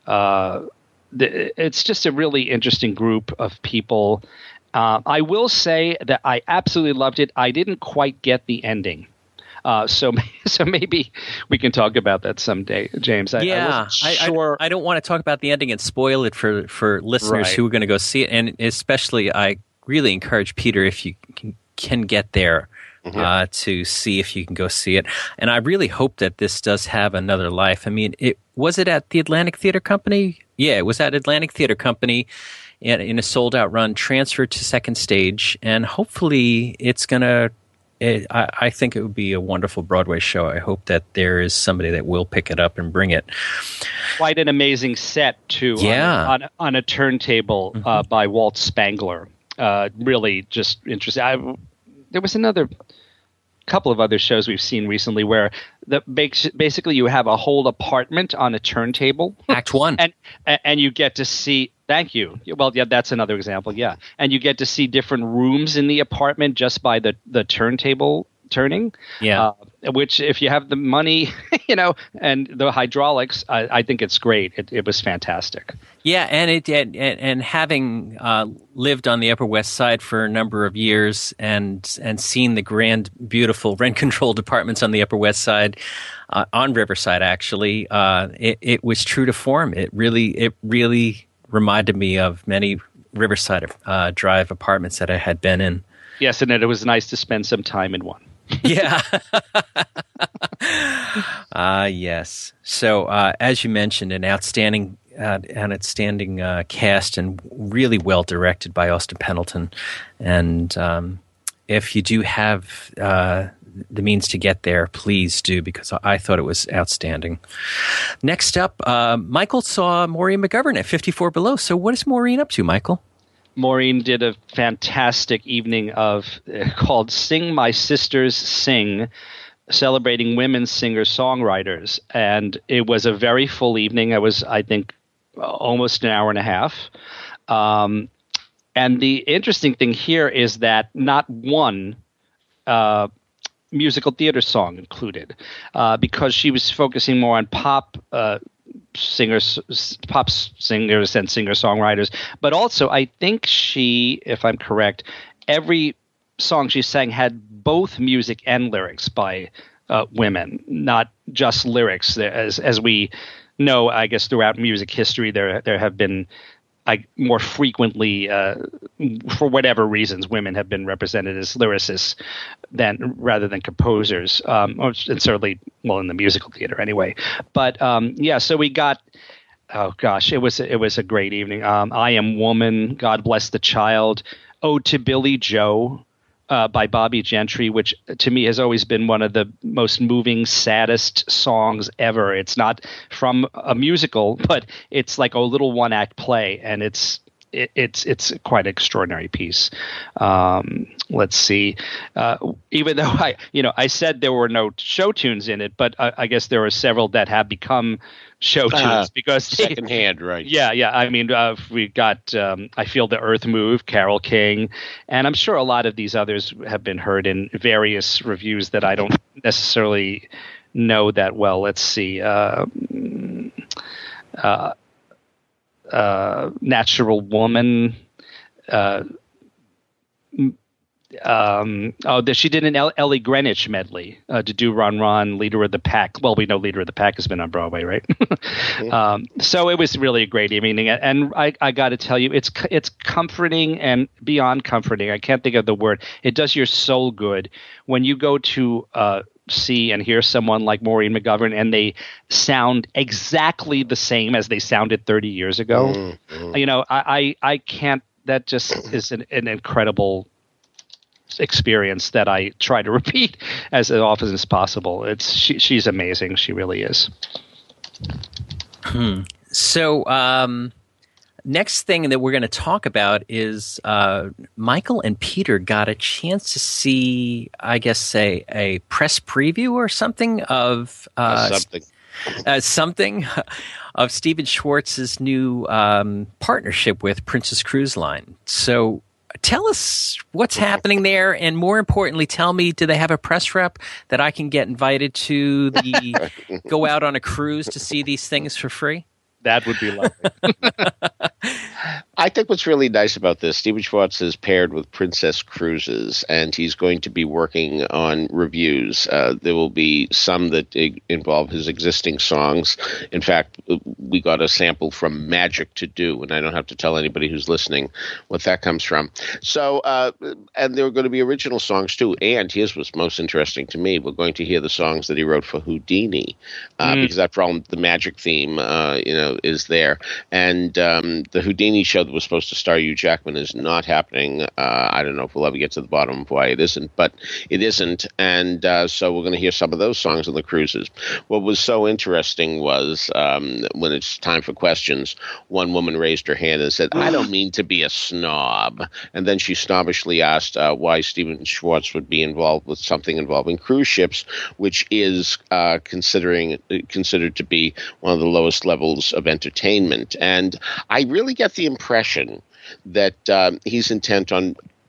Uh, the, it's just a really interesting group of people. Uh, I will say that I absolutely loved it. I didn't quite get the ending. Uh, so, so maybe we can talk about that someday, James. I, yeah, I, sure. I, I, I don't want to talk about the ending and spoil it for, for listeners right. who are going to go see it. And especially, I really encourage Peter, if you can, can get there, mm-hmm. uh, to see if you can go see it. And I really hope that this does have another life. I mean, it was it at the Atlantic Theater Company? Yeah, it was at Atlantic Theater Company in, in a sold-out run, transferred to Second Stage, and hopefully it's going to It, I, I think it would be a wonderful Broadway show. I hope that there is somebody that will pick it up and bring it. Quite an amazing set, too, yeah. on, on, on a turntable mm-hmm. uh, by Walt Spangler. Uh, really just interesting. I, there was another couple of other shows we've seen recently where the basically you have a whole apartment on a turntable. Act one. and And you get to see... Thank you. Well, yeah, that's another example. Yeah, and you get to see different rooms in the apartment just by the, the turntable turning. Yeah, uh, which if you have the money, you know, and the hydraulics, I, I think it's great. It, it was fantastic. Yeah, and it and, and having uh, lived on the Upper West Side for a number of years and and seen the grand, beautiful rent controlled apartments on the Upper West Side, uh, on Riverside actually, uh, it, it was true to form. It really it really reminded me of many Riverside uh, Drive apartments that I had been in. Yes, and it was nice to spend some time in one. Yeah. Ah, uh, yes. So, uh, as you mentioned, an outstanding, uh, an outstanding uh, cast, and really well directed by Austin Pendleton. And um, if you do have uh, the means to get there, please do, because I thought it was outstanding. Next up, uh, Michael saw Maureen McGovern at fifty-four Below. So, what is Maureen up to, Michael? Maureen did a fantastic evening of uh, called "Sing My Sisters Sing," celebrating women singer-songwriters, and it was a very full evening. It was, I think, almost an hour and a half. Um, and the interesting thing here is that not one uh, musical theater song included, uh, because she was focusing more on pop uh, singers, pop singers and singer-songwriters. But also, I think she, if I'm correct, every song she sang had both music and lyrics by uh, women, not just lyrics. As as we know, I guess throughout music history, there there have been I, more frequently, uh, for whatever reasons, women have been represented as lyricists than rather than composers, um, or, and certainly, well, in the musical theater anyway. But um, yeah, so we got. Oh gosh, it was it was a great evening. Um, I Am Woman, God Bless the Child, Ode to Billy Joe uh, by Bobby Gentry, which to me has always been one of the most moving, saddest songs ever. It's not from a musical, but it's like a little one act play, and it's it, it's it's quite an extraordinary piece. Um, let's see, uh, even though I you know I said there were no show tunes in it, but I, I guess there are several that have become show tunes uh, because secondhand, right? Yeah, yeah. I mean, uh, we got um, "I Feel the Earth Move," Carole King, and I'm sure a lot of these others have been heard in various reviews that I don't necessarily know that well. Let's see, uh, uh, uh, "Natural Woman." Uh, Um, oh, the, she did an El- Ellie Greenwich medley uh, to do "Run Run," "Leader of the Pack." Well, we know "Leader of the Pack" has been on Broadway, right? mm-hmm. um, so it was really a great evening, and I, I got to tell you, it's it's comforting and beyond comforting. I can't think of the word. It does your soul good when you go to uh, see and hear someone like Maureen McGovern, and they sound exactly the same as they sounded thirty years ago. Mm-hmm. You know, I, I I can't. That just is an, an incredible experience that I try to repeat as often as possible. It's she, she's amazing. She really is. Hmm. So, um, next thing that we're going to talk about is uh, Michael and Peter got a chance to see, I guess, a, a press preview or something of uh, uh, something. Uh, something of Stephen Schwartz's new um, partnership with Princess Cruise Line. So tell us what's happening there, and more importantly, tell me, do they have a press rep that I can get invited to the go out on a cruise to see these things for free? That would be lovely. I think what's really nice about this, Stephen Schwartz is paired with Princess Cruises, and he's going to be working on reviews. Uh, there will be some that involve his existing songs. In fact, we got a sample from Magic to Do, and I don't have to tell anybody who's listening what that comes from. So, uh, and there are going to be original songs too, and here's what's most interesting to me. We're going to hear the songs that he wrote for Houdini, uh, mm. because after all, the Magic theme, uh, you know, is there. And um, the Houdini show that was supposed to star Hugh Jackman is not happening. Uh, I don't know if we'll ever get to the bottom of why it isn't, but it isn't. And uh, so we're going to hear some of those songs on the cruises. What was so interesting was um, when it's time for questions, one woman raised her hand and said, I don't mean to be a snob. And then she snobbishly asked uh, why Stephen Schwartz would be involved with something involving cruise ships, which is uh, considering considered to be one of the lowest levels of entertainment. And I really get the impression that um, he's intent on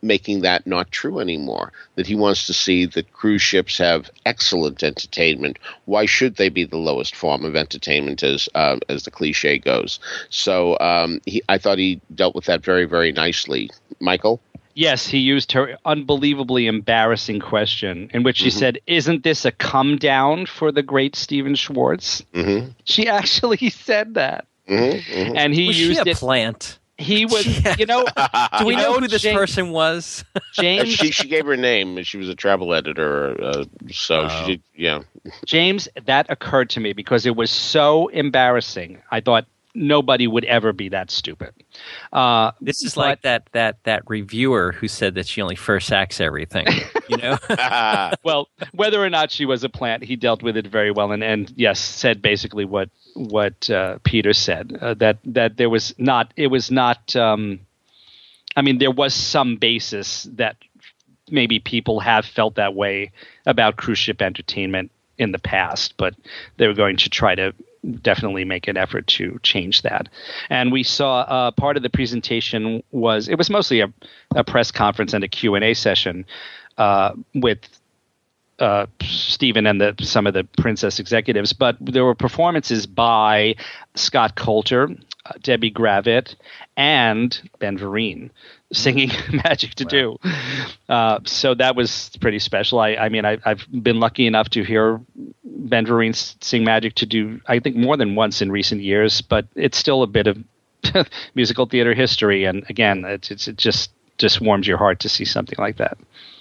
making that not true anymore, that he wants to see that cruise ships have excellent entertainment. Why should they be the lowest form of entertainment, as uh, as the cliche goes? So um, he, I thought he dealt with that very, very nicely. Michael? Yes, he used her unbelievably embarrassing question in which she Mm-hmm. said, "Isn't this a come down for the great Stephen Schwartz?" Mm-hmm. She actually said that. Mm-hmm. Mm-hmm. And he Was used she a it. plant? He was, you know, Do we you know who this James, person was? James, she she gave her name. She was a travel editor, uh, so Oh. she did. Yeah. James, that occurred to me because it was so embarrassing. I thought nobody would ever be that stupid. Uh, This is but- like that that that reviewer who said that she only first acts everything. You know, well, whether or not she was a plant, he dealt with it very well, and, and yes, said basically what what uh, Peter said, uh, that that there was not it was not. Um, I mean, there was some basis that maybe people have felt that way about cruise ship entertainment in the past, but they were going to try to definitely make an effort to change that. And we saw uh, part of the presentation was it was mostly a, a press conference and a Q and A session uh, with uh, Stephen and the, some of the Princess executives, but there were performances by Scott Coulter, uh, Debbie Gravitt, and Ben Vereen singing Magic to Do. Uh, so that was pretty special. I, I mean, I, I've been lucky enough to hear Ben Vereen sing Magic to Do, I think, more than once in recent years, but it's still a bit of musical theater history. And again, it's, it's, it just, just warms your heart to see something like that.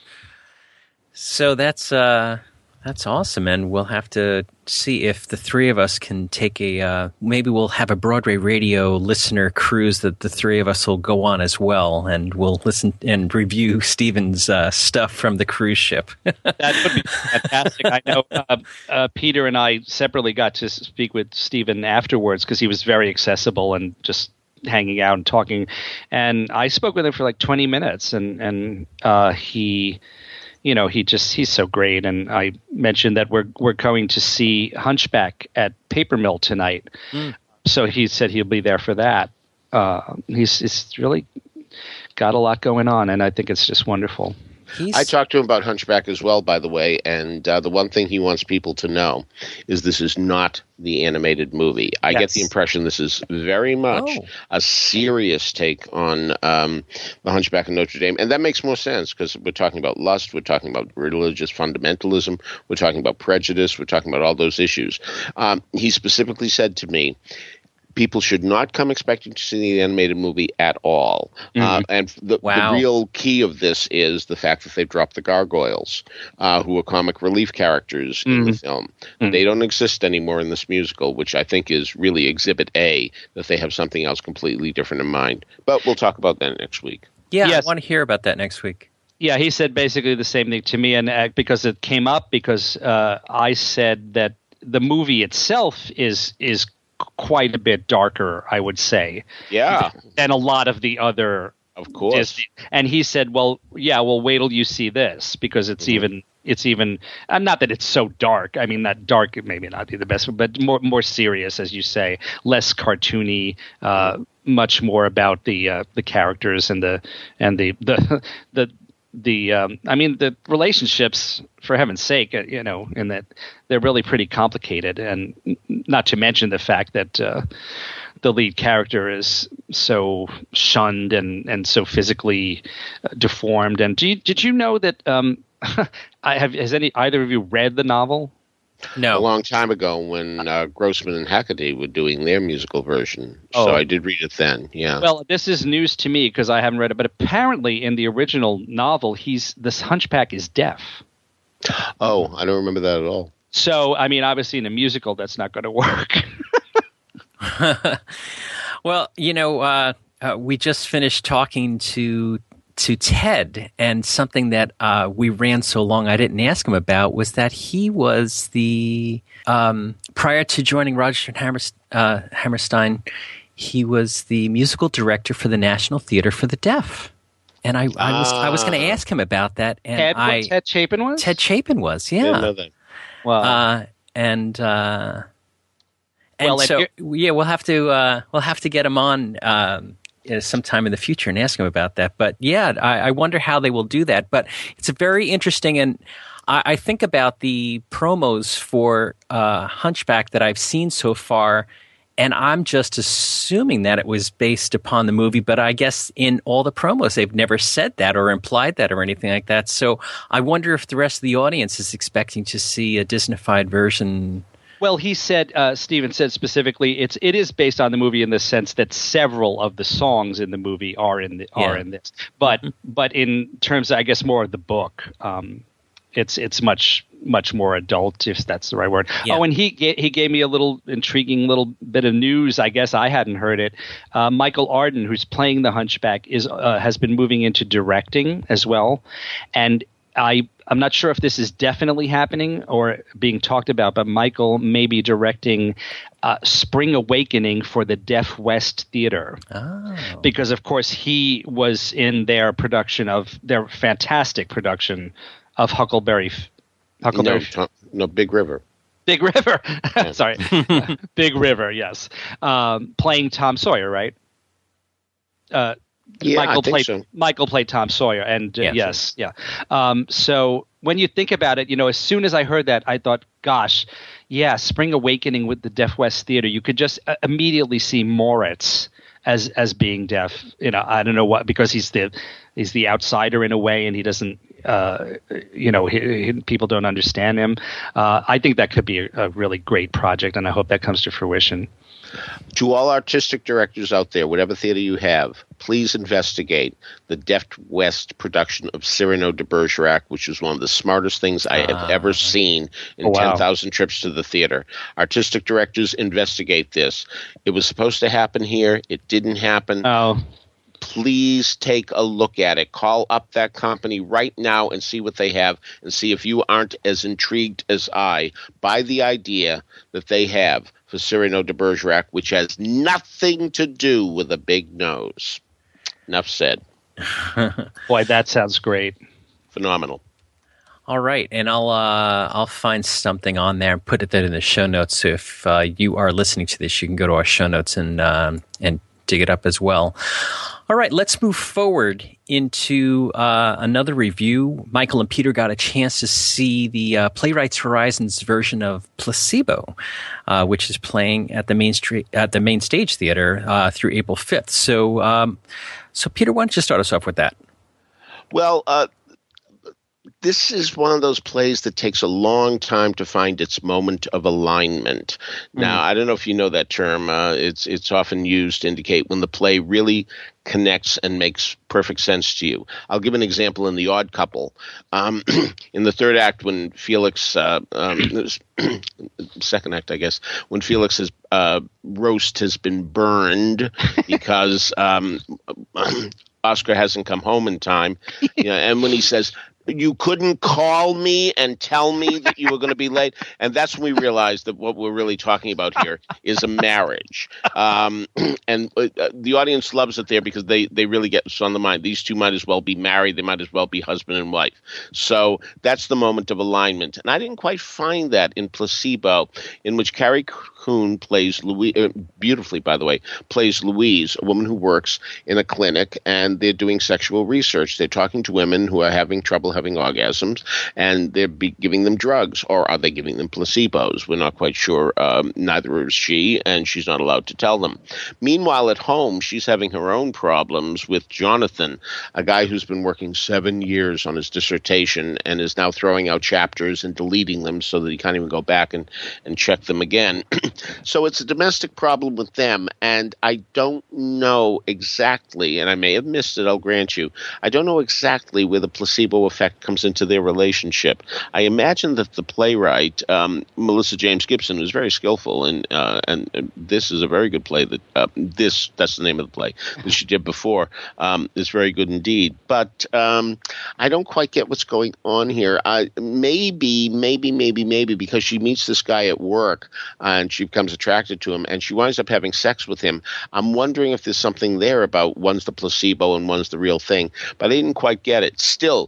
so that's uh, that's awesome, and we'll have to see if the three of us can take a. Uh, maybe we'll have a Broadway radio listener cruise that the three of us will go on as well, and we'll listen and review Stephen's uh, stuff from the cruise ship. That would be fantastic. I know uh, uh, Peter and I separately got to speak with Stephen afterwards because he was very accessible and just hanging out and talking. And I spoke with him for like twenty minutes, and and uh, he, you know, he just he's so great. And I mentioned that we're we're going to see Hunchback at Paper Mill tonight, Mm. so he said he'll be there for that. Uh, he's he's really got a lot going on, and I think it's just wonderful. He's, I talked to him about Hunchback as well, by the way, and uh, the one thing he wants people to know is this is not the animated movie. I get Yes. the impression this is very much Oh. a serious take on um, the Hunchback of Notre Dame, and that makes more sense because we're talking about lust, we're talking about religious fundamentalism, we're talking about prejudice, we're talking about all those issues. Um, he specifically said to me, people should not come expecting to see the animated movie at all. Uh, and the, Wow. the real key of this is the fact that they've dropped the gargoyles, uh, who are comic relief characters in the film. They don't exist anymore in this musical, which I think is really Exhibit A, that they have something else completely different in mind. But we'll talk about that next week. yeah, Yes. I want to hear about that next week. Yeah, he said basically the same thing to me, and uh, because it came up, because uh, I said that the movie itself is is quite a bit darker, I would say, Yeah, than a lot of the other of course. Disney. And he said, "Well, yeah, well, wait till you see this because it's even it's even uh, not that it's so dark. I mean, that dark it maybe not be the best, but more more serious, as you say, less cartoony." Uh, much more about the uh, the characters and the and the the the the um, I mean the relationships, for heaven's sake, uh, you know, in that they're really pretty complicated, and n- not to mention the fact that uh, the lead character is so shunned and and so physically uh, deformed. And do you, did you know that? Um, I have has any either of you read the novel? No, A long time ago when uh, Grossman and Hackaday were doing their musical version. Oh. So I did read it then, yeah. Well, this is news to me because I haven't read it. But apparently, in the original novel, he's this Hunchback is deaf. oh, I don't remember that at all. So, I mean, obviously, in a musical, that's not going to work. well, you know, uh, uh, we just finished talking to to Ted, and something that uh, we ran so long I didn't ask him about was that he was the um, prior to joining Roger Hammerstein, uh, Hammerstein, he was the musical director for the National Theater for the Deaf. And I, I was I was going to ask him about that, and Ted, I what Ted Chapin was. Ted Chapin was, I didn't know yeah, that. Well, uh, and uh, and Well, and so here- yeah, we'll have to uh, we'll have to get him on um, uh, sometime in the future and ask him about that. But yeah, I, I wonder how they will do that. But it's a very interesting, and I, I think about the promos for uh, Hunchback that I've seen so far, and I'm just assuming that it was based upon the movie. But I guess in all the promos, they've never said that or implied that or anything like that. So I wonder if the rest of the audience is expecting to see a Disney-fied version. Well, he said, uh, Steven said specifically, it's it is based on the movie in the sense that several of the songs in the movie are in the, are Yeah. in this, but but in terms, of, I guess, more of the book, um, it's it's much much more adult, if that's the right word. Yeah. Oh, and he ga- he gave me a little intriguing little bit of news. I guess I hadn't heard it. Uh, Michael Arden, who's playing the Hunchback, is uh, has been moving into directing as well, and I. I'm not sure if this is definitely happening or being talked about, but Michael may be directing uh, Spring Awakening for the Deaf West Theater. Oh. Because, of course, he was in their production of their fantastic production of Huckleberry. Huckleberry. No, Tom, no, Big River. Big River. Sorry. Big River, yes. Um, playing Tom Sawyer, right? Uh, Yeah, Michael I think played so. Michael played Tom Sawyer, and uh, Yes. yes, yeah. Um, so when you think about it, you know, as soon as I heard that, I thought, "Gosh, yeah, Spring Awakening with the Deaf West Theater." You could just uh, immediately see Moritz as as being deaf. You know, I don't know what, because he's the he's the outsider in a way, and he doesn't. Uh, you know, he, he, people don't understand him. Uh, I think that could be a, a really great project, and I hope that comes to fruition. To all artistic directors out there, whatever theater you have, please investigate the Deaf West production of Cyrano de Bergerac, which is one of the smartest things I have ever seen in Oh, wow. ten thousand trips to the theater. Artistic directors, investigate this. It was supposed to happen here. It didn't happen. Oh, Please take a look at it. Call up that company right now and see what they have, and see if you aren't as intrigued as I by the idea that they have for Cyrano de Bergerac, which has nothing to do with a big nose. Enough said. boy, that sounds great. Phenomenal. All right, and I'll uh, I'll find something on there and put it there in the show notes. So if uh, you are listening to this, you can go to our show notes and um, and dig it up as well. All right, let's move forward into uh, another review. Michael and Peter got a chance to see the uh, Playwrights Horizons version of Placebo, uh, which is playing at the main street at the main stage theater uh, through April fifth. So, um, so Peter, why don't you start us off with that? Well, uh, this is one of those plays that takes a long time to find its moment of alignment. Now, I don't know if you know that term. Uh, it's it's often used to indicate when the play really connects and makes perfect sense to you. I'll give an example in The Odd Couple. Um, in the third act, when Felix, uh, um, second act, I guess, when Felix's uh, roast has been burned because um, Oscar hasn't come home in time, you know, and when he says, "You couldn't call me and tell me that you were going to be late," and that's when we realized that what we're really talking about here is a marriage. Um, and uh, the audience loves it there because they, they really get this on the mind. These two might as well be married. They might as well be husband and wife. So that's the moment of alignment. And I didn't quite find that in Placebo, in which Carrie Coon plays Louise, uh, beautifully, by the way, plays Louise, a woman who works in a clinic, and they're doing sexual research. They're talking to women who are having trouble having orgasms, and they're be giving them drugs, or are they giving them placebos? We're not quite sure. Um, neither is she, and she's not allowed to tell them. Meanwhile, at home, she's having her own problems with Jonathan, a guy who's been working seven years on his dissertation and is now throwing out chapters and deleting them so that he can't even go back and, and check them again. So it's a domestic problem with them, and I don't know exactly, and I may have missed it, I'll grant you, I don't know exactly where the placebo effect comes into their relationship. I imagine that the playwright, um, Melissa James Gibson, was very skillful, and, uh, and and this is a very good play. That uh, this that's the name of the play that she did before um, is very good indeed. But um, I don't quite get what's going on here. I, maybe, maybe, maybe, maybe because she meets this guy at work and she becomes attracted to him, and she winds up having sex with him. I'm wondering if there's something there about one's the placebo and one's the real thing, but I didn't quite get it. Still, Carrie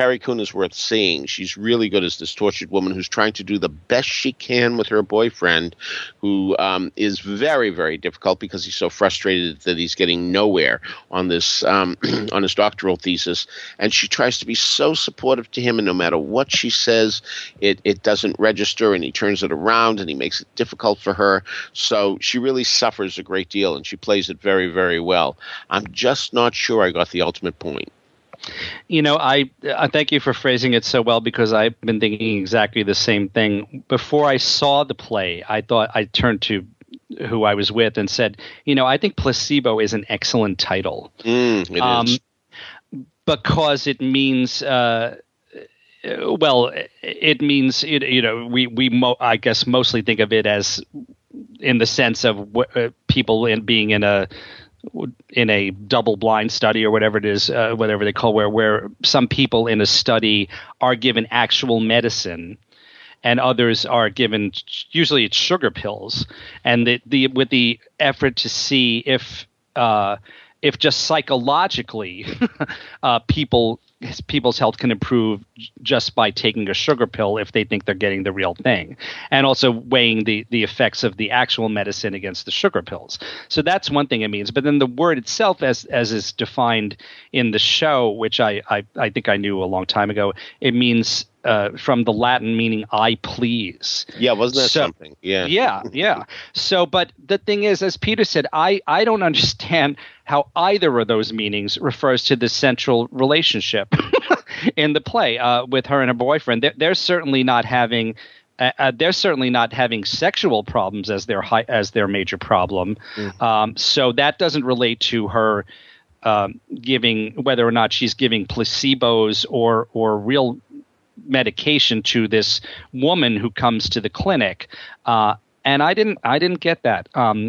Carrie Coon is worth seeing. She's really good as this tortured woman who's trying to do the best she can with her boyfriend, who um, is very, very difficult because he's so frustrated that he's getting nowhere on this um, on his doctoral thesis. And she tries to be so supportive to him, and no matter what she says, it, it doesn't register, and he turns it around, and he makes it difficult for her. So she really suffers a great deal, and she plays it very, very well. I'm just not sure I got the ultimate point. You know, I, I thank you for phrasing it so well, because I've been thinking exactly the same thing. Before I saw the play, I thought I turned to who I was with and said, you know, I think Placebo is an excellent title. Mm, it um, is. Because it means, uh, well, it means, you know, we, we mo- I guess mostly think of it as in the sense of w- uh, people in being in a in a double-blind study or whatever it is, uh, whatever they call where where some people in a study are given actual medicine, and others are given, usually it's sugar pills, and the, the with the effort to see if uh, if just psychologically uh, people people's health can improve just by taking a sugar pill if they think they're getting the real thing, and also weighing the the effects of the actual medicine against the sugar pills. So that's one thing it means. But then the word itself, as as is defined in the show, which I I, I think I knew a long time ago, it means uh, from the Latin meaning "I please." Yeah, wasn't that so, something? Yeah, yeah, yeah. So, but the thing is, as Peter said, I I don't understand how either of those meanings refers to the central relationship in the play uh, with her and her boyfriend. They're, they're certainly not having uh, uh, they're certainly not having sexual problems as their high, as their major problem. Mm-hmm. Um, so that doesn't relate to her um, giving, whether or not she's giving placebos or or real medication to this woman who comes to the clinic. Uh, and I didn't I didn't get that. Um,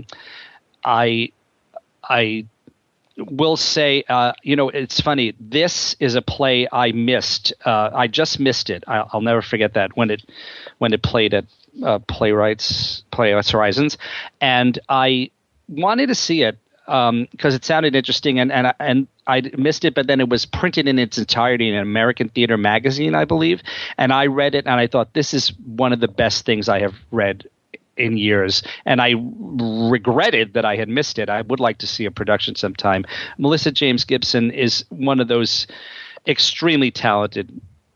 I I. will say, uh, you know, it's funny. This is a play I missed. Uh, I just missed it. I'll, I'll never forget that when it when it played at uh, Playwrights Playwrights Horizons, and I wanted to see it um, because it sounded interesting, and and I, and I missed it. But then it was printed in its entirety in an American Theater magazine, I believe, and I read it, and I thought this is one of the best things I have read in years, and I regretted that I had missed it. I would like to see a production sometime. Melissa James Gibson is one of those extremely talented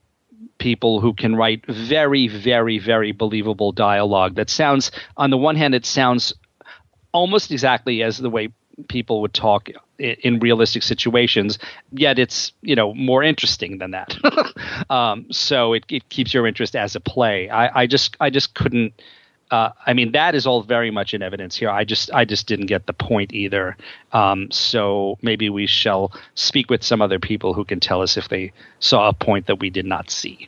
people who can write very, very, very believable dialogue that sounds, on the one hand, it sounds almost exactly as the way people would talk in, in realistic situations, yet it's, you know, more interesting than that. um, so it, it keeps your interest as a play. I, I just, I just couldn't. Uh, I mean, that is all very much in evidence here. I just I just didn't get the point either. Um, so maybe we shall speak with some other people who can tell us if they saw a point that we did not see.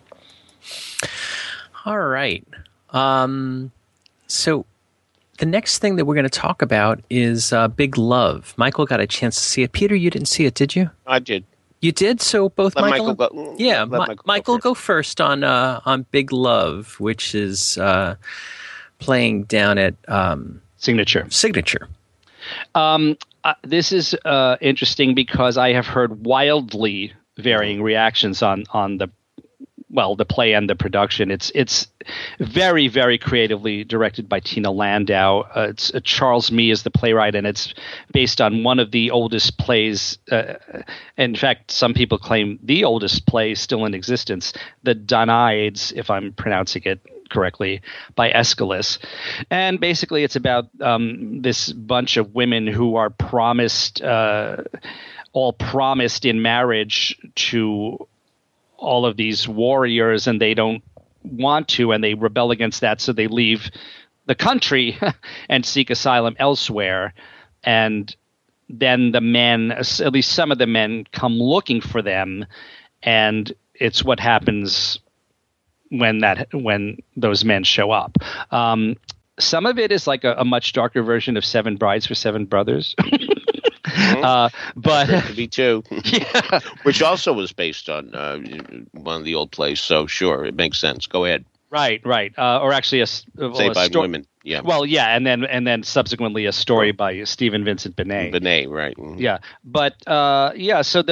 All right. Um, so the next thing that we're going to talk about is uh, Big Love. Michael got a chance to see it. Peter, you didn't see it, did you? I did. You did? So both Let Michael, Michael go. yeah, Let Ma- Michael, Michael go, go first on uh, on Big Love, which is uh, playing down at um, Signature. Signature. Um, uh, this is uh, interesting because I have heard wildly varying reactions on on the well, the play and the production. It's it's very, very creatively directed by Tina Landau. Uh, it's uh, Charles Mee is the playwright, and it's based on one of the oldest plays. Uh, in fact, some people claim the oldest play still in existence, the Danaids, if I'm pronouncing it correctly, by Aeschylus. And basically it's about um, this bunch of women who are promised, uh, all promised in marriage to all of these warriors, and they don't want to, and they rebel against that, so they leave the country and seek asylum elsewhere. And then the men, at least some of the men, come looking for them, and it's what happens when that when those men show up. Um, some of it is like a, a much darker version of Seven Brides for Seven Brothers. Mm-hmm. Uh, but to be too, yeah. Which also was based on uh, one of the old plays. So sure, it makes sense. Go ahead. Right, right. Uh, or actually, a, well, Saved a by sto- Women. Yeah. Well, yeah, and then and then subsequently a story by Stephen Vincent Benet. Benet, right? Mm-hmm. Yeah, but uh, yeah. So the, the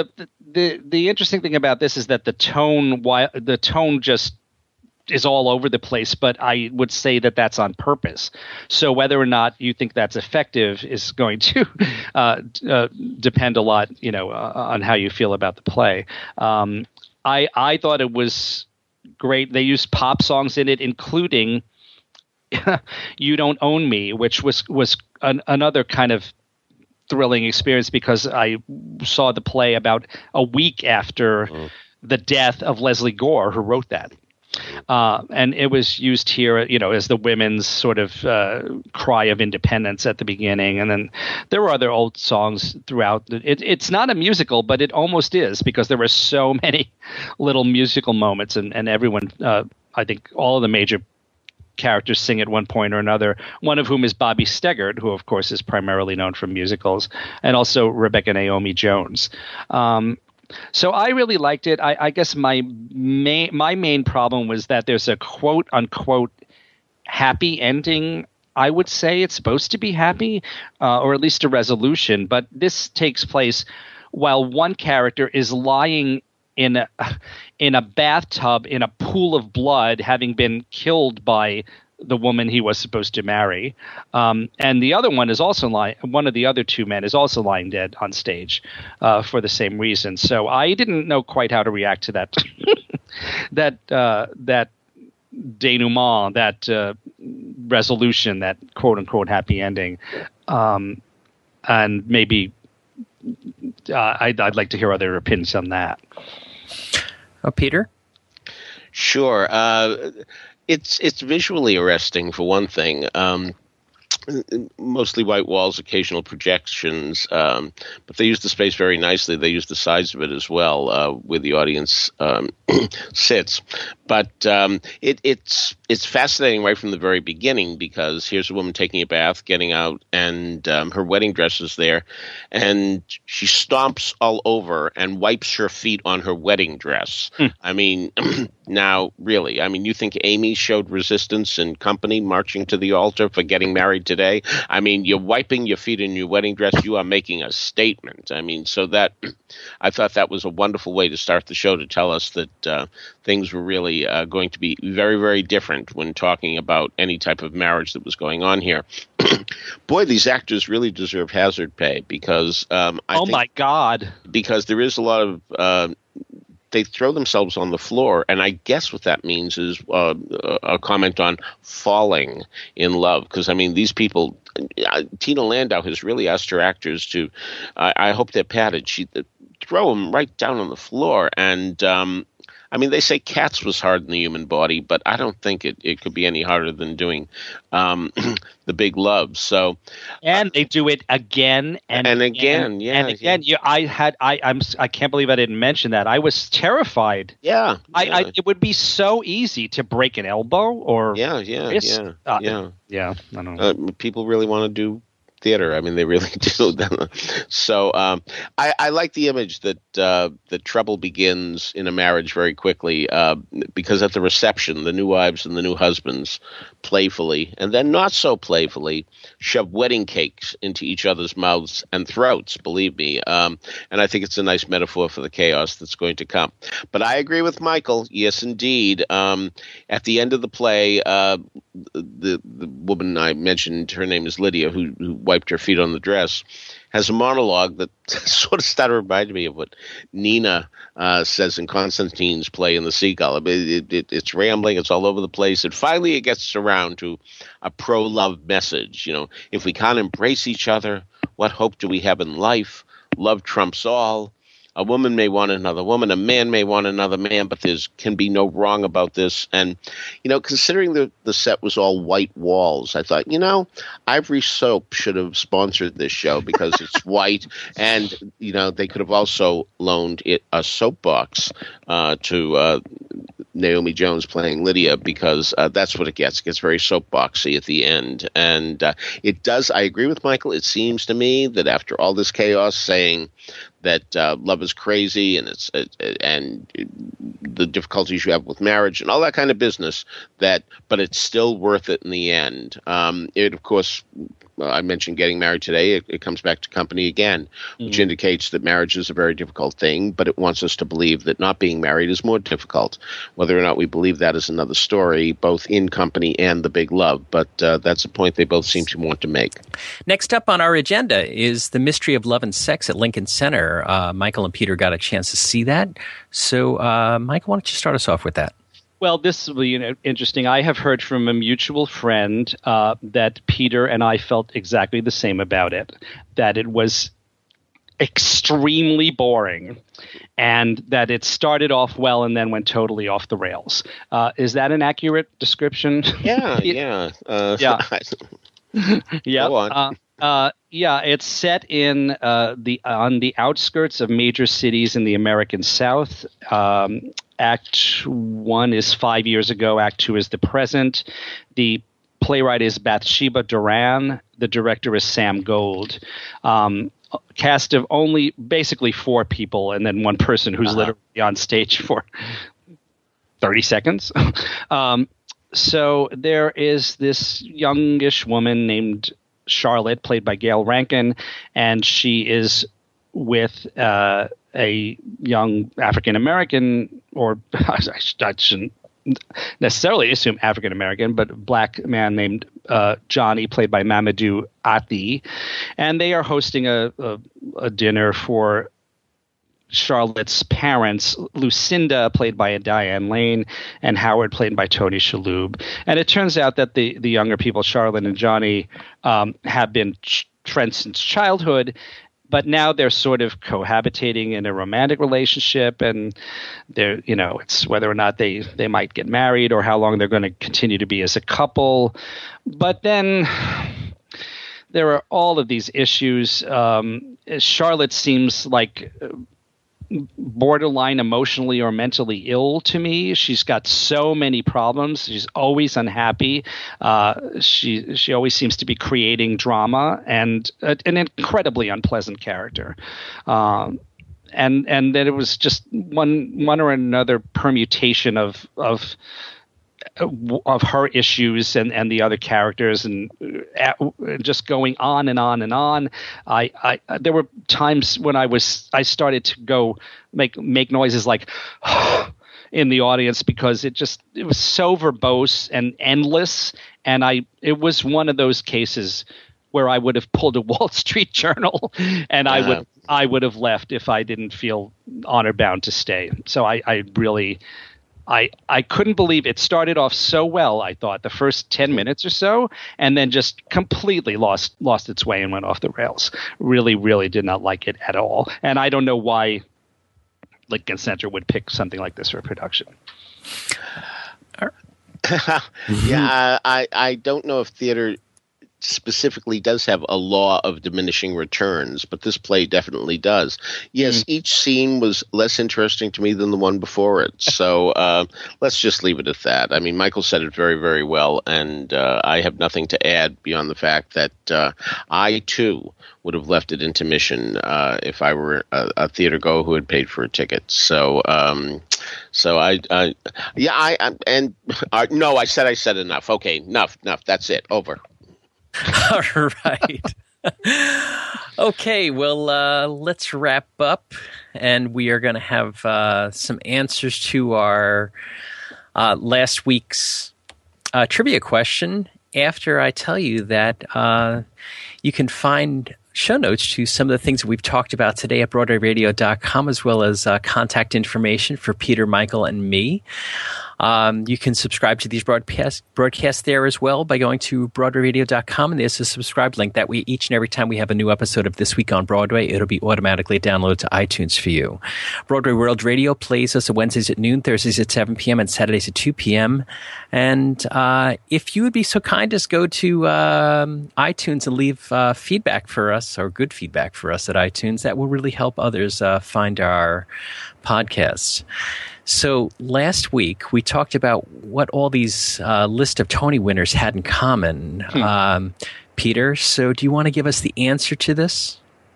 the the interesting thing about this is that the tone, why the tone just is all over the place, but I would say that that's on purpose. So whether or not you think that's effective is going to uh, uh, depend a lot, you know, uh, on how you feel about the play. Um, I I thought it was great. They used pop songs in it, including "You Don't Own Me," which was was an, another kind of thrilling experience because I saw the play about a week after mm. the death of Leslie Gore, who wrote that. Uh, and it was used here, you know, as the women's sort of uh, cry of independence at the beginning. And then there were other old songs throughout. It, it's not a musical, but it almost is because there were so many little musical moments. And, and everyone, uh, I think all of the major characters sing at one point or another, one of whom is Bobby Steggert, who, of course, is primarily known from musicals, and also Rebecca Naomi Jones. Um So I really liked it. I, I guess my main my main problem was that there's a quote unquote happy ending. I would say it's supposed to be happy, uh, or at least a resolution. But this takes place while one character is lying in a in a bathtub in a pool of blood, having been killed by the woman he was supposed to marry. Um, and the other one is also lying, one of the other two men is also lying dead on stage uh, for the same reason. So I didn't know quite how to react to that, that, uh, that denouement, that uh, resolution, that quote unquote happy ending. Um, and maybe uh, I'd, I'd like to hear other opinions on that. Oh, Peter? Sure. Uh, It's it's visually arresting for one thing. Um, mostly white walls, occasional projections, um, but they use the space very nicely. They use the sides of it as well, uh, where the audience um, sits. But um, it, it's it's fascinating right from the very beginning because here's a woman taking a bath, getting out, and um, her wedding dress is there, and she stomps all over and wipes her feet on her wedding dress. Hmm. I mean, now, really, I mean, you think Amy showed resistance in Company marching to the altar for getting married today? I mean, you're wiping your feet in your wedding dress. You are making a statement. I mean, so that I thought that was a wonderful way to start the show to tell us that uh, things were really uh, going to be very, very different when talking about any type of marriage that was going on here. Boy, these actors really deserve hazard pay because um, I oh think, my God, because there is a lot of. Uh, They throw themselves on the floor, and I guess what that means is uh, a comment on falling in love. Because, I mean, these people, uh, Tina Landau has really asked her actors to, uh, I hope they're padded, she uh, throw them right down on the floor. And, um, I mean, they say Cats was hard in the human body, but I don't think it, it could be any harder than doing um, The Big Love. So, and uh, they do it again and, and again, and, yeah, and again. yeah. You, I had, I, I'm, I can't believe I didn't mention that. I was terrified. Yeah, I, yeah. I it would be so easy to break an elbow or yeah, yeah, wrist. yeah, uh, yeah, yeah. I don't know. uh, people really want to do theater. I mean, they really do. So um, I, I like the image that uh, the trouble begins in a marriage very quickly uh, because at the reception, the new wives and the new husbands playfully and then not so playfully shove wedding cakes into each other's mouths and throats, believe me. Um, and I think it's a nice metaphor for the chaos that's going to come. But I agree with Michael. Yes, indeed. Um, at the end of the play, uh, the, the woman I mentioned, her name is Lydia, who, who wiped her feet on the dress, has a monologue that sort of started to remind me of what Nina uh, says in Constantine's play in The Seagull. It, it, it, it's rambling. It's all over the place. And finally it gets around to a pro-love message. You know, if we can't embrace each other, what hope do we have in life? Love trumps all. A woman may want another woman, a man may want another man, but there can be no wrong about this. And, you know, considering the, the set was all white walls, I thought, you know, Ivory Soap should have sponsored this show because it's white. And, you know, they could have also loaned it a soapbox uh, to uh, Naomi Jones playing Lydia because uh, that's what it gets. It gets very soapboxy at the end. And uh, it does, I agree with Michael, it seems to me that after all this chaos saying that uh, love is crazy and it's uh, and the difficulties you have with marriage and all that kind of business, that but it's still worth it in the end. Um, it, of course, I mentioned getting married today. It, it comes back to Company again, which mm. indicates that marriage is a very difficult thing, but it wants us to believe that not being married is more difficult. Whether or not we believe that is another story, both in Company and The Big Love. But uh, that's a point they both seem to want to make. Next up on our agenda is The Mystery of Love and Sex at Lincoln Center. Uh, Michael and Peter got a chance to see that. So, uh, Michael, why don't you start us off with that? Well, this will be you know, interesting. I have heard from a mutual friend uh, that Peter and I felt exactly the same about it, that it was extremely boring and that it started off well and then went totally off the rails. Uh, is that an accurate description? Yeah, yeah. Uh, yeah. yeah. Go on. Uh, Uh, yeah, it's set in uh, the on the outskirts of major cities in the American South. Um, Act one is five years ago. Act two is the present. The playwright is Bathsheba Duran. The director is Sam Gold. Um, cast of only basically four people, and then one person who's uh-huh. literally on stage for thirty seconds. um, so there is this youngish woman named Charlotte, played by Gail Rankin, and she is with uh, a young African-American, or I shouldn't necessarily assume African-American, but black man named uh, Johnny, played by Mamadou Ati, and they are hosting a, a, a dinner for Charlotte's parents, Lucinda, played by Diane Lane, and Howard, played by Tony Shalhoub. And it turns out that the, the younger people, Charlotte and Johnny, um, have been ch- friends since childhood, but now they're sort of cohabitating in a romantic relationship, and they're, you know, it's whether or not they, they might get married or how long they're going to continue to be as a couple. But then there are all of these issues. Um, Charlotte seems like borderline emotionally or mentally ill to me. She's got so many problems. She's always unhappy. Uh, she she always seems to be creating drama, and a, an incredibly unpleasant character. Um, and and that it was just one one or another permutation of of of her issues and, and the other characters, and uh, just going on and on and on. I, I there were times when I was I started to go make make noises like in the audience, because it just it was so verbose and endless, and I it was one of those cases where I would have pulled a Wall Street Journal and uh-huh. I would I would have left if I didn't feel honor bound to stay. So I, I really. I, I couldn't believe it started off so well, I thought, the first ten minutes or so, and then just completely lost lost its way and went off the rails. Really, really did not like it at all. And I don't know why Lincoln Center would pick something like this for production. yeah, I, I don't know if theater specifically does have a law of diminishing returns, but this play definitely does. Yes, mm. each scene was less interesting to me than the one before it. So uh, let's just leave it at that. I mean, Michael said it very, very well, and uh, I have nothing to add beyond the fact that uh, I, too, would have left at intermission uh, if I were a, a theater goer who had paid for a ticket. So, um, so I, I yeah, I, I and uh, no, I said I said enough. Okay, enough, enough. That's it. Over. All right. Okay, well, uh, let's wrap up, and we are going to have uh, some answers to our uh, last week's uh, trivia question after I tell you that uh, you can find show notes to some of the things that we've talked about today at Broadway Radio dot com, as well as uh, contact information for Peter, Michael, and me. Um, you can subscribe to these broadcasts broadcasts there as well by going to Broadway Radio dot com, and there's a subscribe link. That way, each and every time we have a new episode of This Week on Broadway, it'll be automatically downloaded to iTunes for you. Broadway World Radio plays us on Wednesdays at noon, Thursdays at seven p.m., and Saturdays at two p.m. And uh, if you would be so kind as go to um, iTunes and leave uh, feedback for us, or good feedback for us at iTunes, that will really help others uh, find our podcasts. So last week, we talked about what all these uh, list of Tony winners had in common. Hmm. Um, Peter, so do you want to give us the answer to this?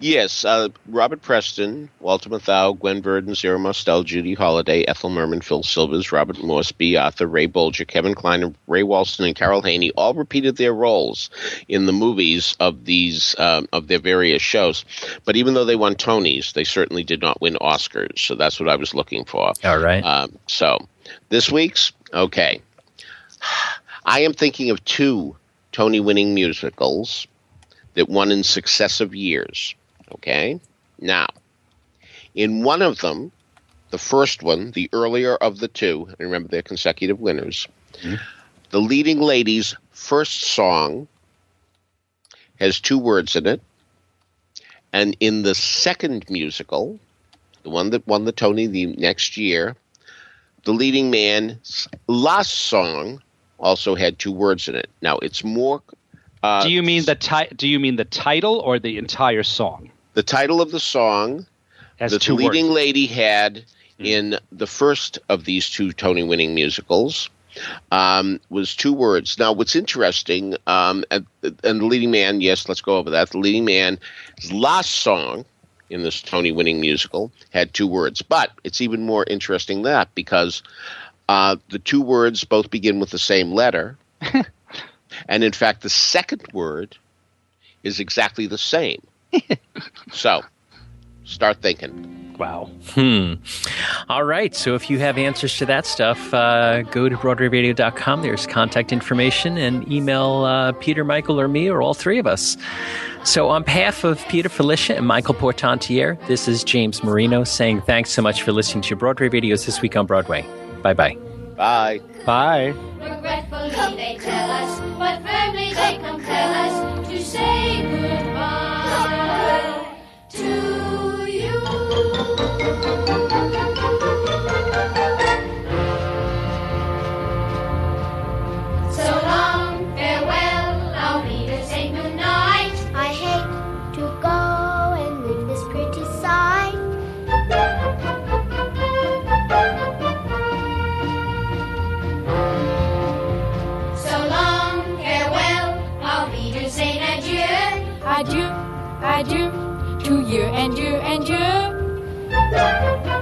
Yes, uh, Robert Preston, Walter Matthau, Gwen Verdon, Zero Mostel, Judy Holliday, Ethel Merman, Phil Silvers, Robert Morse, B. Arthur, Ray Bolger, Kevin Kline, Ray Walston, and Carol Haney all repeated their roles in the movies of these um, of their various shows. But even though they won Tonys, they certainly did not win Oscars. So that's what I was looking for. All right. Um, so this week's, okay. I am thinking of two Tony-winning musicals that won in successive years. Okay? Now, in one of them, the first one, the earlier of the two, and remember they're consecutive winners, mm-hmm. the leading lady's first song has two words in it. And in the second musical, the one that won the Tony the next year, the leading man's last song also had two words in it. Now, it's more... Uh, do you mean the ti- Do you mean the title or the entire song? The title of the song has that two the leading words. lady had mm. in the first of these two Tony-winning musicals um, was two words. Now, what's interesting, um, and, and the leading man, yes, let's go over that. The leading man's last song in this Tony-winning musical had two words. But it's even more interesting than that because uh, the two words both begin with the same letter. And, in fact, the second word is exactly the same. So, start thinking. Wow. Hmm. All right. So if you have answers to that stuff, uh, go to broadway radio dot com. There's contact information and email uh, Peter, Michael, or me, or all three of us. So on behalf of Peter, Felicia, and Michael Portantiere, this is James Marino saying thanks so much for listening to Broadway Videos This Week on Broadway. Bye-bye. Bye. Bye. Regretfully they tell us, but firmly they compel us to say goodbye to you. So long, farewell, our readers say goodnight. I hate to go and leave this pretty sight. Adieu, adieu, to you and you and you.